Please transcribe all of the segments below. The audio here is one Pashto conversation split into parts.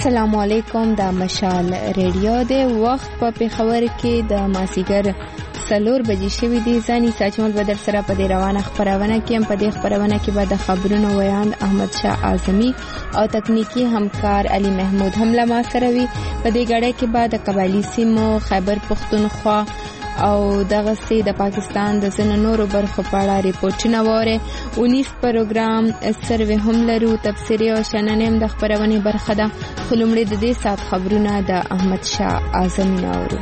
السلام علیکم. د مشال ریډیو د وخت په پیښور کې د مازیګر 4 بجې شوې دي. ځاني ساجمل بدر سره په دې روانه خبرونه کې هم په دې خبرونه کې به د خبرونو ویاند احمد شاه اعظمي او تکنیکی همکار علي محمود هم له ما سره وي. په دې غړې کې به د قبایلی سیمو خیبر پختونخوا او دغه سي د پاکستان د ځینو نورو برخو په اړه ریپورتونه وره. 19 پروګرام سروې هم لرو، تفسیري او شننې د خبرونې برخه ده. خلومړي د دې سات خبرونه د احمد شاه اعظمي ناورو.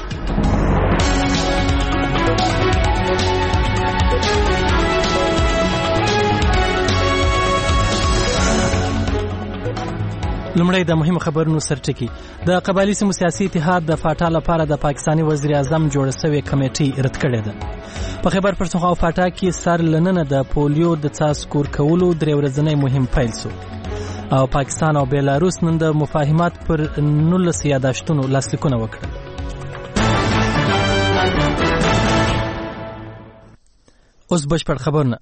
لمړی د مهم خبرونو سرټکی. د قبایلی سیمو سیاسي اتحاد د فاټا لپاره د پاکستاني وزیر اعظم جوړ شوی کمیټې رد کړې ده. په خیبر پښتونخوا او فاټا کې سر لننه د پولیو د څاڅکور کولو 3 ورځنی مهم پیل شو او پاکستان او بیلاروس نن د مفاهمات پر 19 یاداشتونو لاسلیکونه وکړل. اوس بشپړ خبرونه.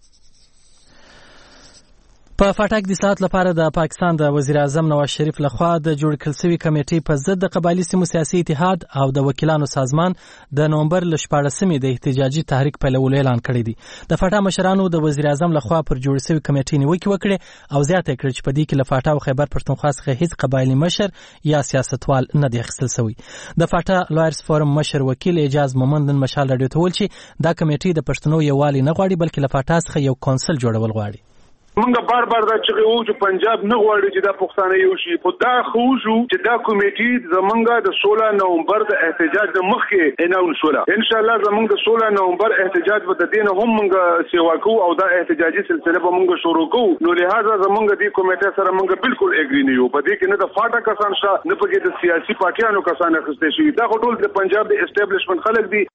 په فاټاک د اصلاحات لپاره د پاکستان د وزیر اعظم نواز شریف لخوا د جوړ کړل شوی کمیټې په ضد د قبایلی سیمو سیاسي اتحاد او د وکیلانو سازمان د نومبر ل 14مې د احتجاجي تحریک پیلولو اعلان کړی دی. د فاټا مشرانو د وزیر اعظم لخوا پر جوړ شوی کمیټې نیوکه وکړه او زیاته کړه چې په دې کې ل فاټا او خیبر پښتونخوا څخه هیڅ قبایلی مشر یا سیاستوال نه دی اخیستل شوی. د فاټا لایرز فورم مشر وکیل اعجاز مومند مشال راډیو ته ویل چې دا کمیټې د پښتنو یووالي نه غواړي بلکې ل فاټا څخه یو کونسل جوړول غواړي. منګه بار دا چې وو چې پنجاب نه غواړي چې دا پښتانه یو شي، خو دا خوشو چې دا کمیټې زمونږه د 16 نومبر د احتجاج د مخ کې اناون شوله. ان شاء الله زمونږ د 16 نومبر احتجاج به د دین هم منګه سیوا کو او دا احتجاجي سلسله به منګه شروع کو. نو لہذا زمونږ د کمیټې سره منګه بالکل اګری نه یو. په دې کې نه د فاټا کسان شته نه پکې د سیاسي پارټیانو کسان اخیستل شي. دا ټول د پنجاب د اسټابلیشمنت خلک دي.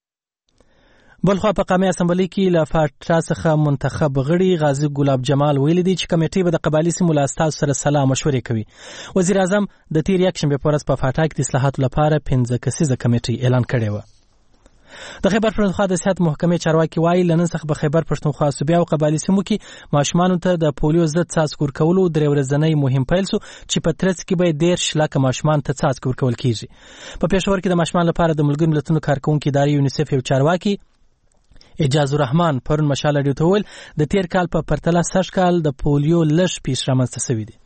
بلخوا په قومي اسمبلی کې ل فاټا څخه منتخب غړي غازی ګلاب جمال ویلي دي چې کمیټې به د قبایلی سیمو له استازو سره سلا مشورې کوي. وزیر اعظم د تیر یک شنبه په ورځ په فاټا کې د اصلاحاتو لپاره 15 کسیزه کمیټې اعلان کړې و. د خیبر پښتونخوا د صحت محکمې چارواکي وایي لنن څخه په خیبر پښتونخوا صوبیا او قبایلی سیمو کې ماشومان ته د پولیو ضد څاڅکور کولو 3 ورځنی مهم پیل شو چې په ترڅ کې به 10 لک ماشومان ته څاڅکور کول کیږي. په پېښور کې د ماشومان لپاره د ملګرو ملتونو کارکونکو ادارې یونیسف یو چارواکي اعجاز الرحمن پرون مشال راډیو ته ویل د تیر کال په پرتله سږ کال د پولیو لږ پیښ رامنځته شوی دی.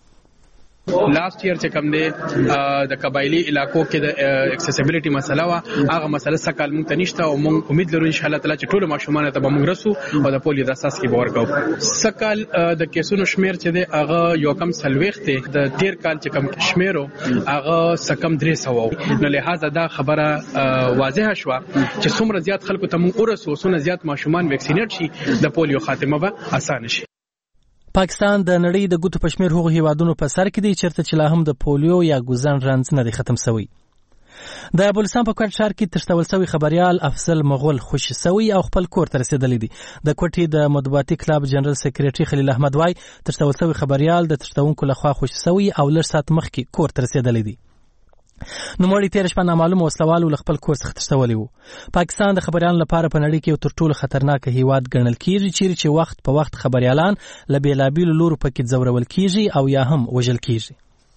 لاست ایئر چې کوم دی د قبایلی علاقو کې د اکسیسیبিলিټي مسله وا هغه مسله سکهال مونږ ته نشته او مونږ امید لرو ان شاء الله تعالی چې ټول ماشومان ته به مونږ رسو او د پولیو د اساس کې باور کوو. سکهال د کیسونو شمیر چې دی هغه یو کم سلويخ دی د تیر کال چې کوم شمیرو هغه سکم 300 نو لہذا دا خبره واضحه شو چې څومره زیات خلکو ته مونږ ورسو څومره زیات ماشومان ویکسینیټ شي د پولیو خاتمه به اسانه شي. پاکستان د نړۍ د ګوتو پشمیر هغو هیوادونو په سر کې دی چیرته چې لا هم د پولیو یا ګوزن رنځ نه دی ختم شوی. د بلوچستان په کوټ ښار کې ترشتول شوی خبريال افضل مغول خوشي شوی او خپل کور ته رسیدلی دی. د کوټې د مطبوعاتي کلب جنرال سکریټري خلیل احمد وای ترشتول شوی خبريال د ترشتونکو لخوا خوشي شوی او لږ ساعت مخکې کور ته رسیدلی دی. نوموړي تیر شپه نامعلومه وسلوالو له خپل کور څخه تښتولی و. پاکستان د خبريالانو لپاره په نړۍ کې یو تر ټولو خطرناک هیواد ګڼل کیږي چیرې چې وخت په وخت خبريالان له بیلابیلو لورو پکې ځورول کیږي او یا هم وژل کیږي.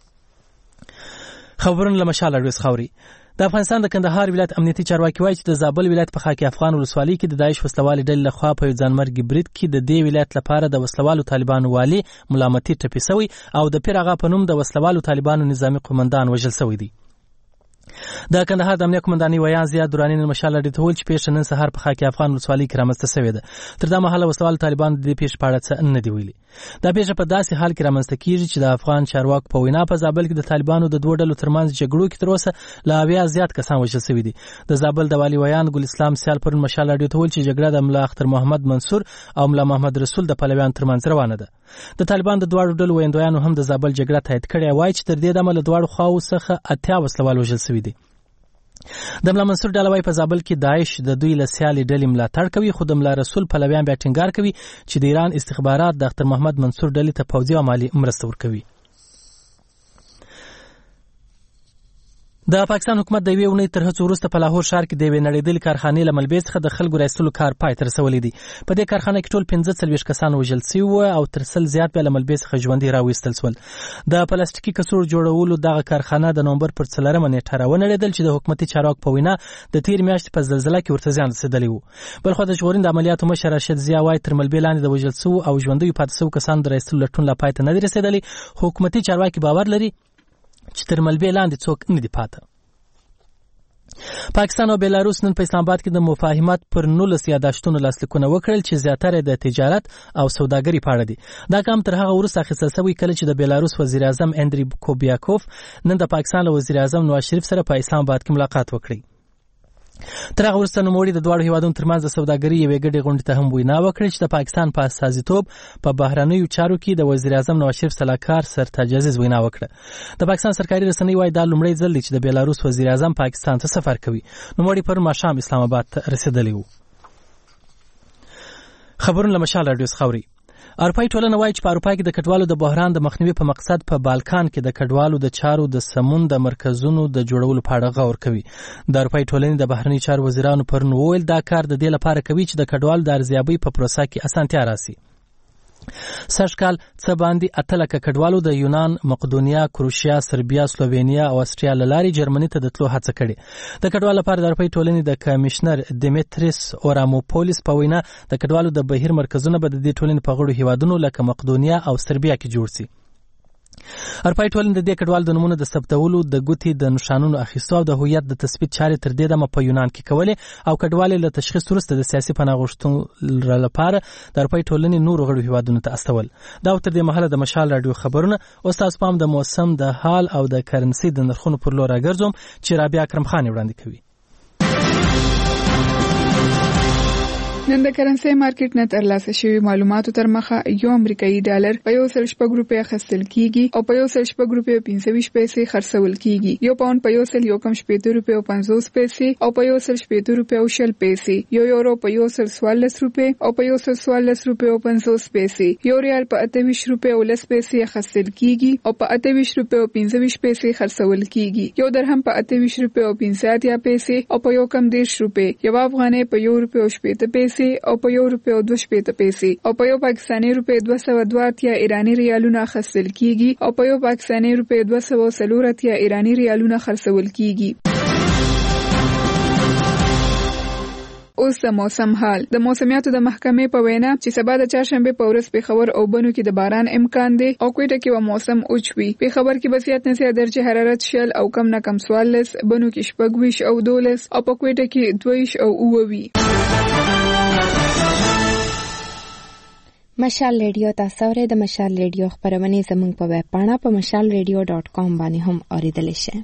خبرونه له مشال راډیو خاوري. د افغانستان د کندهار ولایت امنیتي چارواکي وایي چې د زابل ولایت په خاک افغان ولسوالۍ کې د داعش وسلوالي ډلې لخوا په یو ځانمرګي برید کې د دې ولایت لپاره د وسلوالو طالبانو والي ملامتي ټپي شوی او د پیر آغا په نوم د وسلوالو طالبانو نظامی قومندان وژل شوی دی. د کندهار د امنیه قومندانۍ ویان زیاد دورانی مشال راډیو ته ویل چې پیښه نن سهار په خاک افغان ولسوالۍ کې رامنځته شوې ده. تر دا مهاله وسلوال طالبان د دې پیښې په اړه څه نه دی ویلي. دا پیښه په داسې حال کې رامنځته کیږي چې د افغان چارواکو په وینا په زابل کې د طالبانو د دوه ډلو ترمنځ جګړو کې تر اوسه لا 80 زیات کسان وژل شوي دي. د زابل د والي ویان ګل اسلام سیال پرون مشال راډیو ته ویل چې جګړه د ملا اختر محمد منصور او ملا محمد رسول د پلویان ترمنځ روانه ده. د طالبان د دوه ډلو ویندویانو هم د زابل جګړه تایید کړې وایي چې تر دې دمه له دوه خواو څخه 80 وسلوال وژل شوي دي. د ملا منصور ډله وايي په زابل کې داعش د دوی له سیالي ډلې ملاتړ کوي خو د ملا رسول پلویان بیا ټینګار کوي چې د ایران استخبارات د اختر محمد منصور ډلې ته پوځي او مالي مرسته ورکوي. د پاکستان حکومت د یوې اونۍ تر هڅو وروسته په لاهور ښار کې د یوې نړېدلې کارخانې له ملبې څخه د خلکو رایستلو کار پای ته رسولی دی. په دې کارخانه کې ټول 45 کسان وژل شوي وو او تر 100 زیات بیا له ملبې څخه ژوندي راویستل شول. د پلاستیکي کڅوړو جوړولو دغه کارخانه د نومبر پر 4 نیټه راونړېدل چې د حکومتي چارواکو په وینا د تیر میاشتې په زلزله کې ورته زیان رسېدلی و. بلخو د ژغورنې د عملیاتو مشر راشد ضیا وایي تر ملبې لاندې د وژل شوو او ژوندیو پاتې شوو کسانو د رایستلو لټون لا پای ته نه دی رسېدلی. حکومتي چارواکي باور لري چې تر ملبې لاندې څوک نه دي پاته. پاکستان او بیلاروس نن په اسلام آباد کې د مفاهمت پر 19 یاداشتونو لاسلیکونه وکړل چې زیاتره د تجارت او سوداګرۍ په اړه دي. دا کام تر هغه وروسته اخیستل شوی کله چې د بیلاروس وزیر اعظم اندری کوبیاکوف نن د پاکستان له وزیر اعظم نواز شریف سره په اسلام آباد کې ملاقات وکړي. تر هغه وروسته نوموړي د دواړو هیوادونو ترمنځ د سوداګرۍ یوې ګډې غونډې ته هم وینا وکړه چې د پاکستان په استازیتوب په بهرنیو چارو کې د وزیر اعظم نواز شریف سلاکار سرتاج عزیز وینا وکړه. د پاکستان سرکاري رسنۍ وايي دا لومړی ځل دی چې د بیلاروس وزیر اعظم پاکستان ته سفر کوي. نوموړي پر ماښام اسلام آباد ته رسېدلی و. خبرونه له مشال راډیو څخه اورئ. اروپایي ټولنه وایي چې په اروپا کې د کډوالو د بحران د مخنیوي په مقصد په بالکان کې د کډوالو د چارو د سمون د مرکزونو د جوړولو په اړه غور کوي. د اروپایي ټولنې د بهرني چارو وزیرانو پرون وویل دا کار د دې لپاره کوي چې د کډوالو د ارزیابۍ په پروسه کې اسانتیا راسي. سږ کال څه باندې 8 لکه کډوالو د یونان، مقدونیا، کروشیا، سربیا، سلووینیا او استریا له لارې جرمني ته د تلو هڅه کړې. د کډوالو لپاره د اروپایي ټولنې د کمشنر دیمیتریس اوراموپولیس په وینا د کډوالو د بهیر مرکزونه به د دې ټولنې په غړو هیوادونو لکه مقدونیا او سربیا کې جوړ شي. اروپایي ټولنې د دې کډوالو د نمونه د ثبتولو، د ګوتې د نښانونو اخیستو او د هویت د تثبیت چارې تر دې دمه په یونان کې کولې او کډوالې له تشخیص وروسته د سیاسي پناه غوښتنو لپاره د اروپایي ټولنې نورو غړو هیوادونو ته استول. دا تر دې مهاله د مشال راډیو خبرونه. اوس تاسو پام د موسم د حال او د کرنسي د نرخونو پر لور راګرځوم چې رابعه اکرم خان وړاندې کوي. نن د کرنسي مارکیټ نه ترلاسه شوی معلوماتو تر مخه یو امریکایي ډالر په 1.4 روپیا خرڅل کیږي او په 1.4 روپیا 25 پیسې خرڅول کیږي. یو پاوند په 1.15 روپیا 50 پیسې او په 1.15 روپیا 20 پیسې. یو یورو په 1.14 روپیا او په 1.14 روپیا 50 پیسې. یو ریال په 28 روپیا 10 پیسې خرڅل کیږي او په 28 روپیا 15 پیسې خرڅول کیږي. یو درهم په 28 روپیا 50 پیسې او په 1.10 روپیا. یو افغانۍ په 1 روپیا 80 پیسې او په 1 روپیا 2 پیسې او په یو پاکستاني روپیا 202 ایرانی ریالونه خرڅل کیږي او په یو پاکستاني روپیا 204 ایرانی ریالونه خرڅول کیږي. اوس د موسم حال. د موسمیاتو د محکمې په وینا چې سبا د چهارشنبه په ورځ پیښور او بنو کې د باران امکان دی او کوټه کې و موسم اوچ وي. پیښور کې بسیات نه زیات درجه حرارت 0 او کم نه کم 14، بنو کې 14 او 12 او په کوټه کې 2 او 9 وي. مشال ریډیو تاسو ورې د مشال ریډیو خبرونه زموږ په ویب پاڼه په mashalradio.com باندې هم اوریدل شي.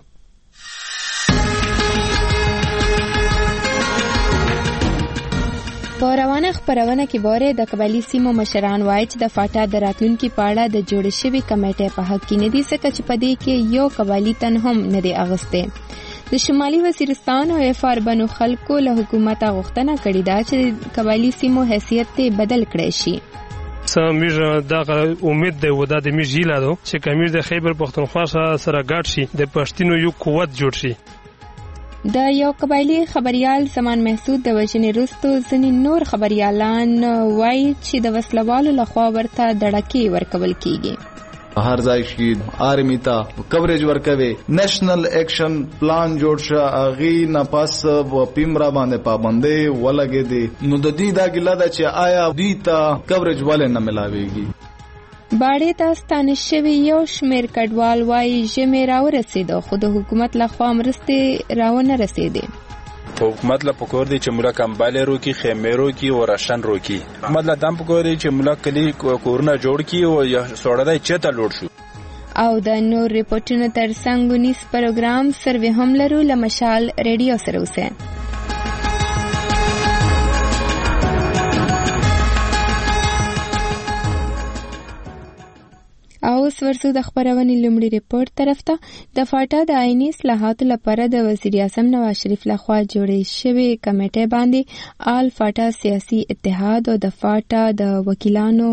په روانه خبرونه کې باره د قبایلی سیمو مشران وایي چې د فاټا د راتلونکي پاړه د جوړ شوی کمیټې په حق کې نه دي څکه چې په دې کې یو قبایلی تن هم نه دی اغسته. د شمالي وزیرستان او افار بنو خلکو له حکومت غوښتنه کړې ده چې قبایلی سیمو حیثیت ته بدل کړي شي. سمیر دغه امید دی و د میج هیله ده چې کمیر د خیبر پختونخوا سره ګډ شي د پښتنو یو قوت جوړ شي. د یو قبایلی خبريال زمان محسود د وژنې وروسته ځینې نور خبريالان وایي چې د وسلوالو لخوا ورته دړکې ورکول کیږي. هر ځای کې آرمي ته کوریج ورکوي. نېشنل اکشن پلان جوړ شو اغي نه پاس و پیمرا باندې پابندې ولګې دي. نو د دې دا ګله ده چې آیا دې ته کوریج ولې نه ملاويږي. باړې ته ستانه شوی یو شمیر کډوال وایي ژمې راورسېده خو د حکومت لخوا مرستې راونه رسېدې. حکومت له پکور دی چې مولا کمباله روکی خیمه روکی او راشن روکی. حکومت له دم پکور دی چې مولا کلی کورونه جوړ کی او یا سوړدای چته لوړ شو. او د نور ریپورتونو تر څنګ ونیس پروګرام سروې هم لرو له مشال ریډیو سره اوسه. او اوس ورسو د خبرونې لومړي ریپورت طرف ته. د فاټا د آئیني اصلاحاتو لپاره د وزیر اعظم نواز شریف لخوا جوړې شوې کمیټې باندې آل فاټا سیاسي اتحاد او د فاټا د وکیلانو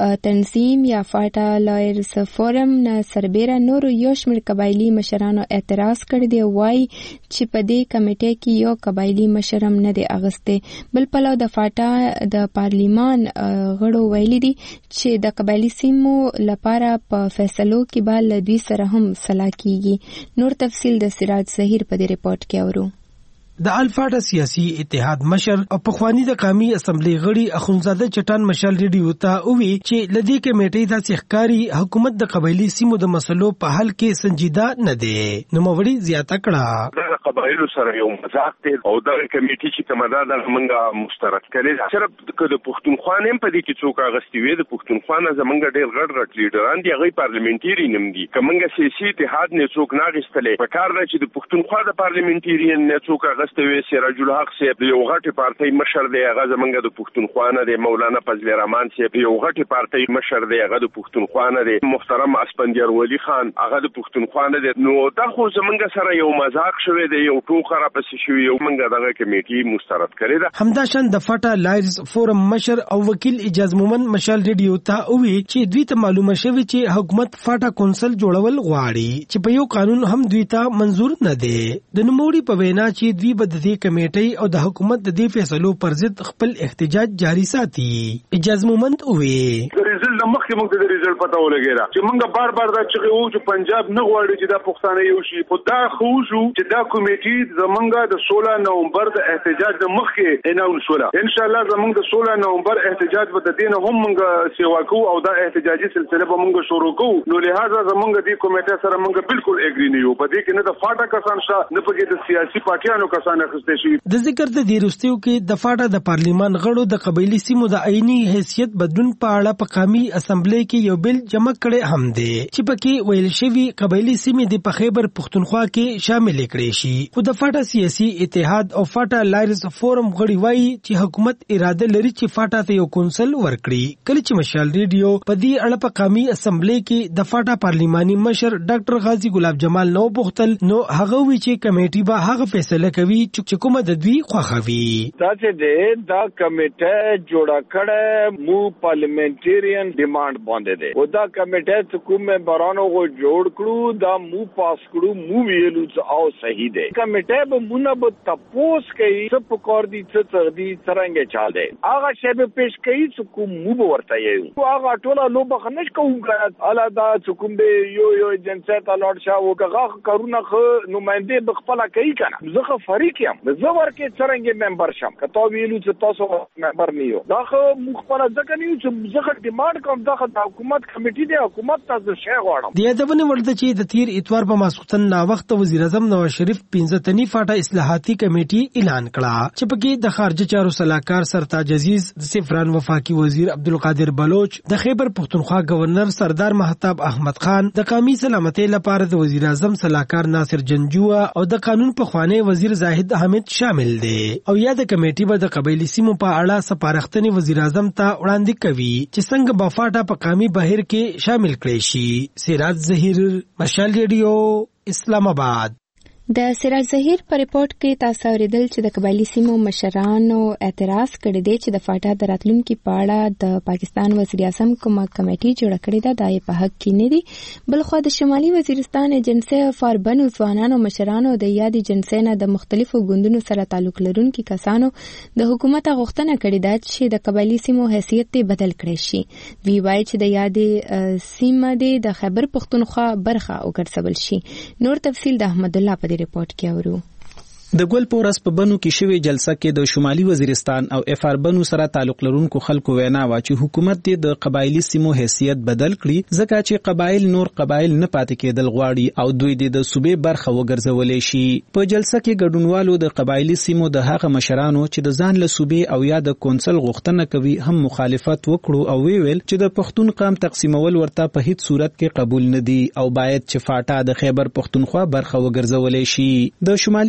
تنظیم یا فاټا لایرز فورم نه سربیره نور یو شمېر قبایلي مشرانو اعتراض کړی دی. وایي چې په دې کمیټې کې یو قبایلي مشر هم نه دی اغوستی. بل پلو د فاټا د پارلیمان غړو ویلي دي چې د قبایلي سیمو لپاره په فیصلو کې به له دوی سره هم سلا کیږي. نور تفصیل د سراج ظهیر په دې ریپورت کې اورو. د الفاټا سیاسي اتحاد مشر او پخوانی د قومي اسمبلی غړي اخونزاده چټان مشال ریډیو ته وی چې لدی کمیټې د سحکاري حکومت د قبایلی سیمو د مسلو په حل کې سنجیده نه دی. نو موري زیاته کړه د قبایلو سره یو مذاق دی او د کمیټې چې کومه ده موږ مشترک کړي. صرف د پښتونخوا نه په دې کې څوک اغستې وي. د پښتونخوا نه زمونږ ډېر غټ لیډران دي، هغه پارلیمنټری نم دي. کومه سیاسي اتحاد نه څوک نه اغستلې. په کار دی چې د پښتونخوا د پارلیمنټری نه څوک ستوي. سراج الحق صاحب یو غټي پارټي مشر دی، هغه زمونږ د پښتونخوا نه دی. مولانا فضل الرحمن صاحب یو غټي پارټي مشر دی، هغه د پښتونخوا نه دی. محترم اسپندیار ولی خان هغه د پښتونخوا نه دی. نو دا خو زمونږ سره یو مذاق شوی دی، یو ټوکه را پسې شوی. یو موږ دغه کمیټې مسترد کړی ده. همداشان د فاټا لایرز فورم مشر او وکیل اجاز مومن مشال ریډیو ته وی چې دوی ته معلومه شوی چې حکومت فاټا کونسل جوړول غواړي چې په یو قانون هم دوی ته منظور نه دی. د نوموړي په وینا چې دوی به د کمیټې او د حکومت د دې فیصلو پر ضد خپل احتجاج جاری ساتي. اجاز مومند وی د ریزلټ مخکې موږ د ریزلټ پته ولګیږي چې موږ بار دا چې وو چې پنجاب نه غواړي چې د پښتانه یو شي. خو دا خو شو چې دا کمیټې زمونږ د 16 نومبر د احتجاج د مخکې اناونس ولا. ان شاء الله زمونږ د 16 نومبر احتجاج به د دین هم موږ سیوا کوو او دا احتجاجي سلسله به موږ شروع کوو. نو لہذا زمونږ د کمیټې سره موږ بالکل اګری نه یو. په دې کې نه د فاټا کسان شته نه پکې د سیاسي پارټیانو کسان اخیستل شي. د ذکر د دیروستیو کې د فاټا د پارلیمان غړو د قبایلی سیمو د آئینی حیثیت بدلون په اړه په قومي اسمبلی کې یو بل جمع کړي هم دي چې پکې ویل شوی قبایلی سیمې د خیبر پختونخوا کې شامل کړي شي. خو د فاټا سیاسي اتحاد او فاټا لایرز فورم غړي وایي چې حکومت اراده لري چې فاټا ته یو کونسل ورکړي. کله چې مشال ریډیو په دې اړه په قومي اسمبلی کې د فاټا پارلیماني مشر ډاکټر غازی ګلاب جمال نو بوختل نو هغه وی چې کمیټې به هغه فیصله کوي چې کومه د دوی خوښوي. دا چې دا کمیټه جوړه کړه مو پارلیمنټریان ډیماند باندې ده. او دا کمیټه چې کوم ممبرانو غو جوړ کړو دا مو پاس کړو مو ویلو چې او صحیح ده. کمیټه به مونږ به تپوس کوي چې په کار دي چې دي څنګه چال ده. هغه شی به پیش کوي چې کوم مو ورته یو هغه ټوله لو بخنش کوم الا دا چې کوم به یو جنسیت الاټ شاو هغه کارونه نمائنده بخپل کوي کنه. زه فریق یم زه ورکه څنګه ممبر شم کته ویلو چې تاسو ممبر نه یو. دا خو مخبره ځکه نه چې زه ډیماند کوم د حکومت کمیټې دی حکومت تاسو شی غواړم. د یادونه ورته چې د تیر اتوار په ماسختن نا وخت وزیر اعظم نواز شریف 15 تنی فاټا اصلاحاتي کمیټې اعلان کړه چې پکې د خارجه چارو صلاحکار سرتاج عزیز، د سفران وفاقي وزیر عبدالقادر بلوچ، د خیبر پختونخوا گورنر سردار مهتاب احمد خان، د قومي سلامتۍ لپاره د وزیر اعظم صلاحکار ناصر جنجوه او د قانون پخوانی وزیر زاهد حمید شامل دي. او یا د کمیټې به د قبایلی سیمو په اړه سپارښتنې وزیر اعظم ته وړاندې کوي چې څنګه به فاټا په قومي بهیر کې شامل کړي شي. سراج ظهیر، مشال ریډیو، اسلام آباد. د سراج ظهیر په ریپورت کې تاسو اوریدل چې د قبایلی سیمو مشرانو اعتراض کړی دی چې د فاټا د راتلونکي په اړه د پاکستان وزیر اعظم کومه کمیټې جوړه کړې ده دا یې په حق کې نه دي. بلخو د شمالي وزیرستان ایجنسی فاربن ځوانانو مشرانو د یاد ایجنسی نه د مختلفو ګوندونو سره تعلق لرونکي کسانو د حکومت غوښتنه کړې ده چې د قبایلی سیمو حیثیت بدل کړي شي. دوی وایي چې د یاد سیمه د خیبر پختونخوا برخه وګرځول شي. نور تفصیل د احمد الله په ریپورت کې اورو. د ګل پورس په بنو کې شوی جلسه کې د شمالي وزیرستان او افار بنو سره تعلق لرونکو خلکو وینا وا چې حکومت د قبایلی سیمو حیثیت بدل کړي ځکه چې قبایل نور قبایل نه پاتې کېدل غواړي او دوی د صوبې برخه وګرځولې شي. په جلسه کې ګډونوالو د قبایلی سیمو د هغه مشرانو چې د ځان له صوبې او یا د کونسل غوښتنه کوي هم مخالفت وکړو او ویل چې د پښتون قام تقسیمول ورته په هیڅ صورت کې قبول نه دي او باید چې فاټا د خیبر پختونخوا برخه وګرځولې شي. د شمالي وزیرستان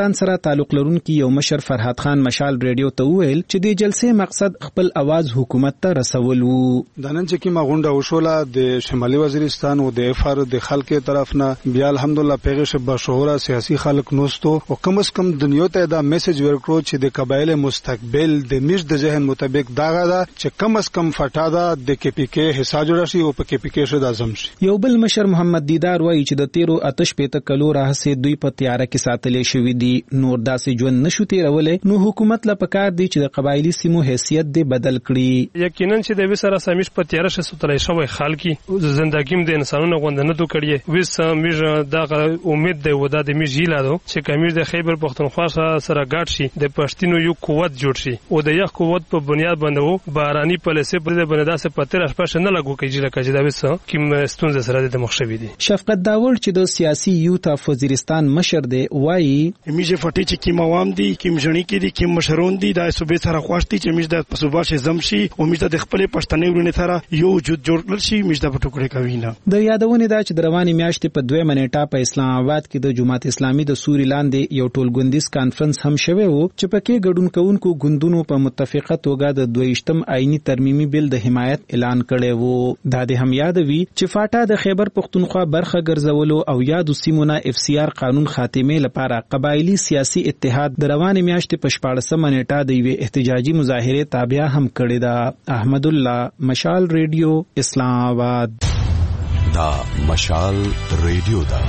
وزیرستان سره تعلق لرونکي یو مشر فرحات خان مشال ریډیو ته وویل چې د جلسې مقصد خپل आवाज حکومت ته رسول وو. د نن چې کومه غونډه وشوله د شمالي وزیرستان او د افار د خلکو طرف نه بیا الحمدلله پیغه بشهوره سیاسي خلک نوستو او کم از کم دنیا ته دا میسج ورکړو چې د قبایل مستقبل د میش د ذهن مطابق داغه دا چې کم از کم فټادا د کې پی کې حساب جوړ شي او په کې پی کې شو د اعظم شي. یو بل مشر محمد دیدار وایي چې د تیرو آتش پته کلو راهسه دوی په تیاره کې ساتلې شوې دي نور داسې ژوند نشو تیرولې نو حکومت لا پکار دی چې د قبایلی سیمو حیثیت دی بدل کړي. یقینا چې د وسره سمیش په تیاره شې ستلای شوی خلکی زندګیم د انسانونو غوندنه تو کړی وس میج دا امید دی ودا د میج یلادو چې کمیر د خیبر پختونخوا سره ګډ شي د پښتینو یو قوت جوړ شي او د یو قوت په بنیاد باندې وو باراني پالیسي په دې باندې داسې پتر شپه نه لګو کېږي لکه چې دا وسه کوم ستونزه سره د مخشوي دي. شفقت داور چې د سیاسي یوت اف وزیرستان مشر دی وایي میجه فټی چې کیم عوام دي کیم ژړی کې دي کیم مشرون دي د صوبې سره خواشتي چې میج د صوبې شه زم شي او میج د خپل پښتنې ورونه سره یو وجود جوړ کړل شي میج د ټوکړې کوي نه. د یادونه دا چې د رواني میاشتې په 2 منېټه په اسلام آباد کې د جماعت اسلامي د سوري لاندې یو ټولګوندیز کانفرنس هم شوی وو چې پکې ګډون کوونکو ګوندونو په متفقه توګه د 22م آئینی ترمیمي بل د حمایت اعلان کړی وو. دا د هم یادوي چې فاټا د خیبر پختونخوا برخه ګرځولو او یادو سیمونه اف سی آر قانون خاتمه لپاره قبایلی سیاسي اتحاد د رواني میاشتې په 14 منېټه د یو احتجاجي مظاهره تابع هم کړی دا. احمد الله مشال ریډیو اسلام آباد. دا مشال ریډیو دا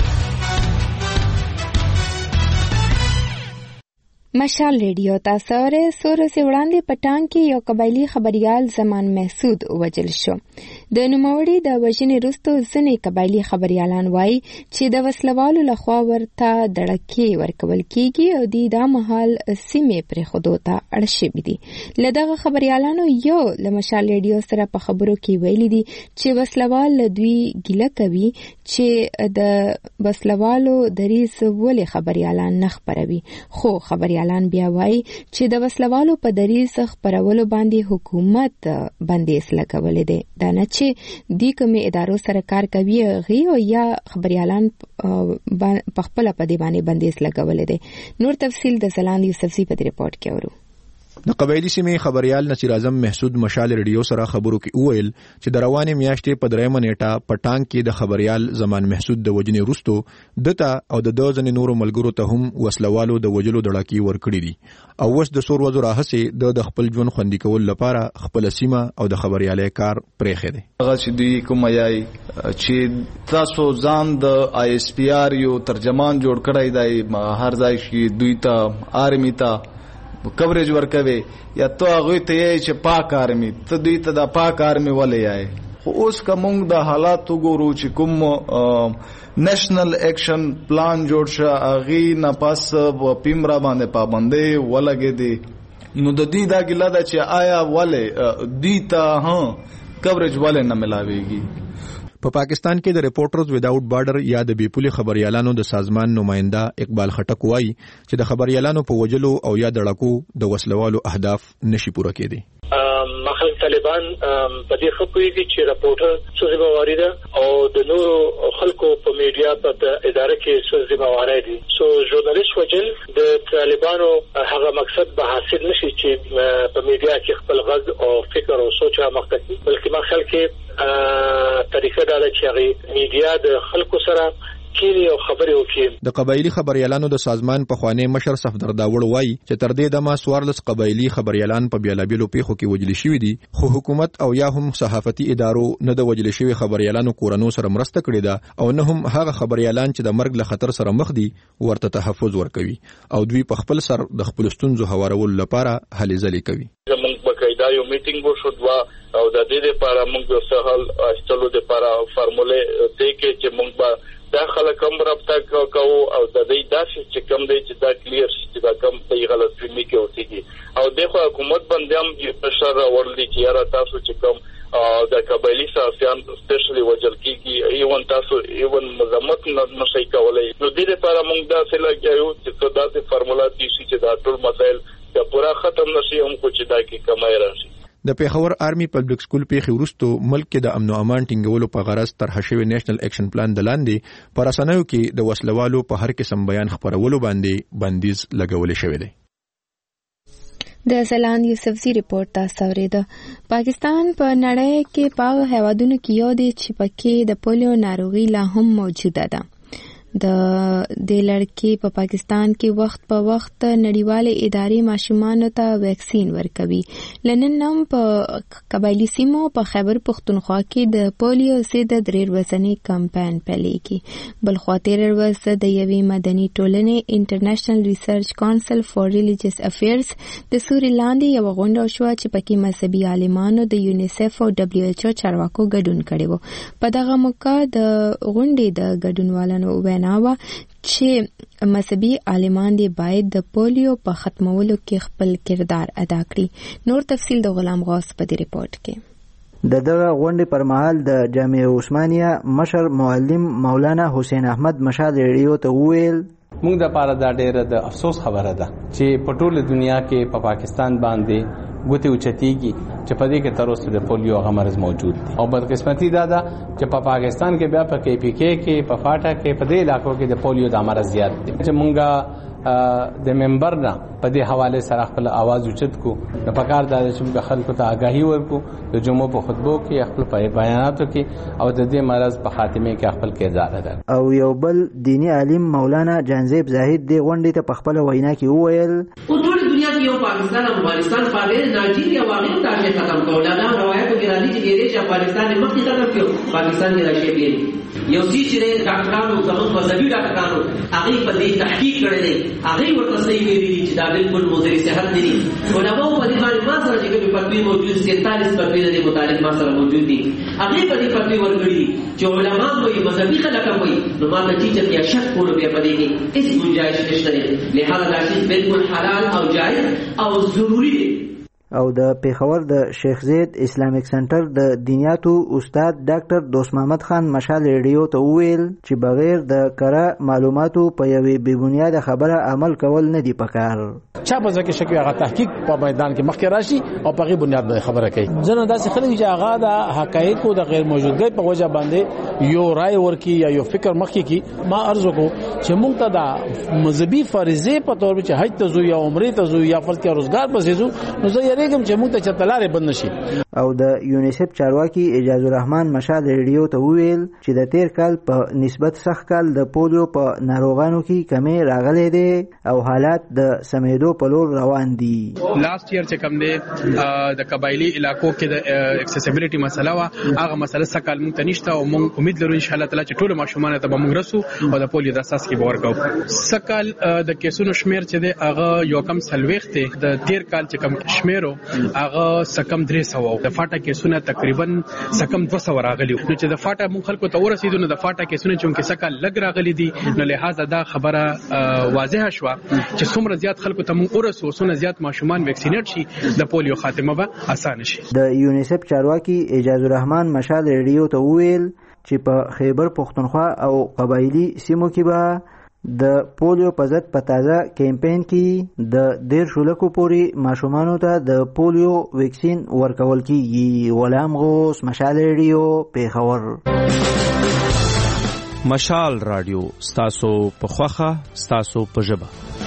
مشال ریډیو تاسو سره سور سي وړاندې پټان کې یو قبایلی خبريال زمان محسود وجل شو. د نوموړي د وژنې وروسته ځینې قبایلی خبريالان وایي چې د وسلوالو لخوا ورته دړکې ورکول کیږي او د مهال سیمې پر خودو ته اړ شوي دي. له دغه خبريالانو یو له مشال ریډیو سره په خبرو کې ویلي دي چې وسلوال دوی ګیله کوي چې د وسلوالو دریز ولې خبريالان نه خبروي خو خبريالان بیا وایي چې د وسلوالو په دریز خبرولو باندې حکومت بندیز لګولې ده. دا نه چې دی کوم ادارو سره کار کوي غي او یا خبريالان په خپل په دی باندې بندیز لګولې ده. نور تفصیل د زلاند یوسفزي په ریپورت کې اورو. د قبایلی سیمې خبريال نصیر اعظم محسود مشال ریډیو سره خبرو کې وویل چې د رواني میاشتې په 3 منېټه پټان کې د خبريال زمان محسود د وجنې وروسته دته او د دوزن نورو ملګرو ته هم وسلوالو د وجلو دړاکی ورکړي دي او وس د سور وزو راهسه د خپل ژوند خوندي کول لپاره خپل سیمه او د خبريالي کار پرېخه دي. هغه چې دوی کومایي چې تاسو ځان د آی اس پی آر یو ترجمان جوړ کړی دی هر ځای کې دوی ته آرمی ته کوریج ورکوي یا تو هغه ته چې پاک آرمی ته دوی ته د پاک آرمی ولې آی خو اوس کوم د حالات وګورو چې کوم نېشنل اکشن پلان جوړ شو اغي نه پاس پیمرا باندې پابندي ولګې دي نو د دې دا ګلا د چې آیا ولې دوی ته کوریج ولې نه ملاويږي. په پاکستان کې د ریپورټرز وداوټ بارډر یا د بیپولي خبريالانو د سازمان نماینده اقبال خټک وایي چې د خبريالانو په وجلو او یا دړکو د وسلوالو اهداف نشي پوره کېدي. مخالف طالبان په دې خپويږي چې راپورټر څه ذمہواری ده او د نورو خلکو په میډیا په اداره کې څه ذمہواری دي. سو ژورنالیست وجل د طالبانو هغه مقصد به حاصل نشي چې په میډیا کې خپل غږ او فکر او سوچ رامخته کړي بلکې ما خلک طریقه دا چې هغه میډیا د خلکو سره کینی او خبرې وکړي. د قبایلی خبريالانو د سازمان په خوانی مشر صفدر داوړ وایي چې تر دې دمه 14 قبایلی خبريالان په بیلابیلو پیښو کې وجل شوي دي خو حکومت او یا هم صحافتي ادارو نه د وجل شوي خبريالانو کورونو سره مرسته کړې ده او نه هم هغه خبريالان چې د مرګ له خطر سره مخ دي ورته تحفظ ورکوي او دوی په خپل سر د خپل ستونزو هوارولو لپاره هلې ځلې کوي. زموږ بقایدا یو میټینګ وشو او د دې لپاره موږ سهال استلو لپاره فارموله دې کې چې موږ داخله کوم رابطه کوو او د دې داسې چې کوم دی چې دا کلیر شي چې دا کوم په غلط فهمي کې اوسېږي او دغه حکومت باندې هم پرشر راوړل چې یاره تاسو چې کوم د قبایلی سیاسيان سپیشلی وجل کیږي ایون تاسو ایون مزمت نشي کولای نو دې لپاره موږ دا څه لګیو چې دا د فارمولا دي چې دا ټول مسایل د پورا ختم نشي هم کو چې دا کې کمای راشي. د پیښور آرمي پبلک سکول پیښې وروسته ملک کې د امن او امان ټینګولو په غرض طرح شوی نېشنل اکشن پلان د لاندې پر اسانیو کې د وسلوالو په هر قسم بیان خبرولو باندې بندیز لګول شوی دی. د سلان یوسفزی رپورت تاسو اوریدو. پاکستان په نړۍ کې په هیوادونو کې یو دی چې پکې د پولیو ناروغي لا هم موجوده ده. د لړکی په پاکستان کې وخت په وخت نړیوالې ادارې ماشومان ته ویکسین ورکوي. لنن نام په قبایلی سیمو په خیبر پختونخوا کې د پولیو ضد درې ورځنی کمپاین پیلېږي. بل خوا تیر ورځ د یوې مدني ټولنې انټرنیشنل ریسرچ کونسل فور ریلیجیس افیرز د سوري لاندې یو غونډه شوه چې پکې مذهبي عالمانو د یونیسف او دبلیو ایچ او چارواکو ګډون کړی و. په دغه موقع د غونډې د ګډونوالانو ناوه چې مذهبي عالمان دی باید د پولیو په ختمولو کې خپل کردار ادا کړي. نور تفصیل د غلام غوث په دې رپورت کې. دغه غونډې پر مهال د جامعه عثمانیه مشر معلم مولانا حسین احمد مشال ریډیو ته وویل موږ د پاره دا ډېر د افسوس خبره ده چې په ټوله دنیا کې په پاکستان باندې ګوتې اوچتېږي چې په دې کې تر اوسه د پولیو هغه مرض موجود دی او بدقسمتي دا ده چې په پاکستان کې بیا په کې پی کې په فاټا کې په دې علاقو کې د پولیو د مرض زیات دی چې مونږه د منبر نه په دې حواله سره خپل आवाज اوچت کو د پکار د چې خلکو ته آگاهی ورکو د جمعو په خطبو کې خپل بیاناتو کې او د دې مرض په خاتمه کې خپل کردار ادا. او یو بل دینی عالم مولانا جانزیب زاهد دی غونډې ته په خپل وینا کې وویل ټول دنیا کې یو پاکستان او افغانستان په اړه نایجیریا واقعي تاریخ ختم کول دا روایت کې راځي چې افغانستان مخکې ختم کړو پاکستان کې راشي پیری یو چې ډاکټرانو زموږ مذهبي ډاکټرانو هغه په دې تحقیق کړی دی هغه ورته صحیح ویلي چې دا بالکل مضر صحت نه دي. علماء په دې باندې ما سره چې کوم فتوی موجود 47 فتوی د متعلق ما سره موجود دي هغه په دې فتوی ورغړي چې علماء وایي مذهبي خلک وایي نو ما ته چې یا شک کولو به پدې کې هیڅ گنجائش نشته. لہذا دا شی بالکل حلال او جائز او ضروری دی. او د پیښور د شیخ زید اسلامیک سنټر د دینیاتو استاد ډاکټر دوست محمد خان مشال ریډیو ته وویل چې بغیر د کره معلوماتو په یوې بې بنیاده خبره عمل کول نه دی پکار. چا په ځکه شکی هغه تحقیق په میدان کې مخکې راشي او په غي بنیاد باندې خبره کوي. ځنه داسې خلک چې هغه د حقایقو د غیر موجودګۍ په وجه باندې یو رائے ورکی یا یو فکر مخکې کی ما عرض وکړو چې موږ ته د مذهبي فریضه په تور چې حج ته زو یا عمره ته زو یا فرض کې روزګار پسې زو نو زه کوم چې موږ ته چتلارې بند نشي. او د یونیسف چارواکي اجازه الرحمن مشال ریډیو ته وویل چې د تیر کال په نسبت سخت کال د پولیو په ناروغانو کې کمی راغلي دي او حالات د سمیدو په لور روان دي. لاست ایئر چې کوم دی د قبایلی علاقو کې د اکسیسیبিলিټي مسله وا هغه مسله سکهال مونږ ته نشته او مونږ امید لرو ان شاء الله تعالی چې ټول ماشومان ته به مونږ رسو او د پولیو د اساس کې باور کوو. سکهال د کیسونو شمیر چې دی هغه یو کم سلويخت د تیر کال چې کوم شمیرو هغه سکم 300 د فاټا کیسونه تقریبا سکم 200 راغلي نو چې د فاټا مون خلکو ته ورسېدو نو د فاټا کیسونه چې سکه لګ راغلي دي نو لہذا دا خبره واضحه شو چې څومره زیات خلکو ته مون ورسو څومره زیات ماشومان ویکسینیټ شي د پولیو خاتمه به اسانه شي. د یونیسف چارواکي اجازه الرحمن مشال ریډیو ته وویل چې په خیبر پختونخوا او قبایلی سیمو کې به د پولیو په ضد په تازه کمپاین کې د 10 لکو پورې ماشومانو ته د پولیو ویکسین ورکول کیږي. غلام غوث مشال ریډیو پیښور. مشال رادیو ستاسو په خوخه ستاسو په ژبه.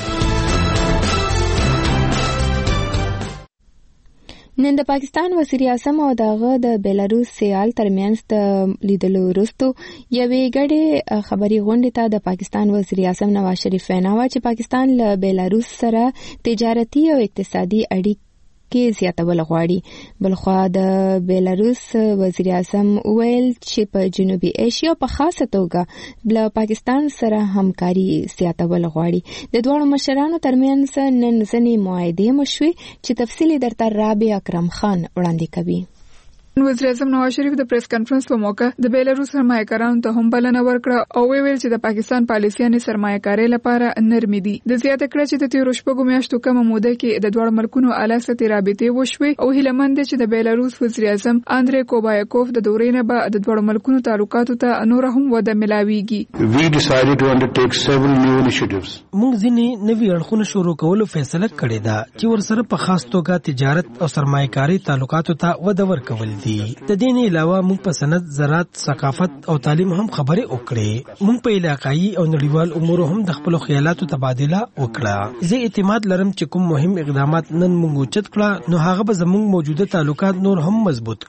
نن د پاکستان وزیر اعظم او دغه د بیلاروس سیال ترمنځ د لیدلو وروسته یوې ګډې خبري غونډې ته د پاکستان وزیر اعظم نواز شریف وینا وکړه چې پاکستان له بیلاروس سره تجارتي او اقتصادي اړیکې کې زیاتول غواړي. بلخوا د بیلاروس وزیر اعظم ویل چې په جنوبي ایشیا په خاصه توګه له پاکستان سره همکاري زیاتول غواړي. د دوه مشرانو ترمنځ نن ځنې معاهدې مشوي چې تفصیل درته رابع اکرم خان وړاندې کوي. وزیر اعظم نواز شریف د پریس کانفرنس په موقع د بیلاروس سرمایه‌کارانو ته هم بلنه ورکړه او ویل چې د پاکستان پالیسیانې سرمایه‌کاري لپاره نرمي دي. د زیاته کړه چې د تیرو شپږو میاشتو کمه موده کې د دوه ملکونو اعلی سطحي رابطې وشوي او هیلهمند چې د بیلاروس وزیر اعظم اندری کوبایکوف د دورې نه بعد د دوه ملکونو تعلقاتو ته نور هم وده ملاويږي. We decided to undertake several new initiatives. موږ ځینې نوي اړخونه شروع کولو فیصله کړې ده چې ورسره په خاص توګه تجارت او سرمایه‌کاري تعلقاتو ته وده ورکول دي. د دې نه علاوه موږ په صنعت، زراعت، ثقافت او تعلیم هم خبرې وکړې. موږ په علاقایي او نړیوال امورو هم د خپل خیالاتو تبادله وکړه. زه اعتماد لرم چې کوم مهم اقدامات نن موږ اوچت کړه نو هغه به زموږ موجوده تعلقات نور هم مضبوط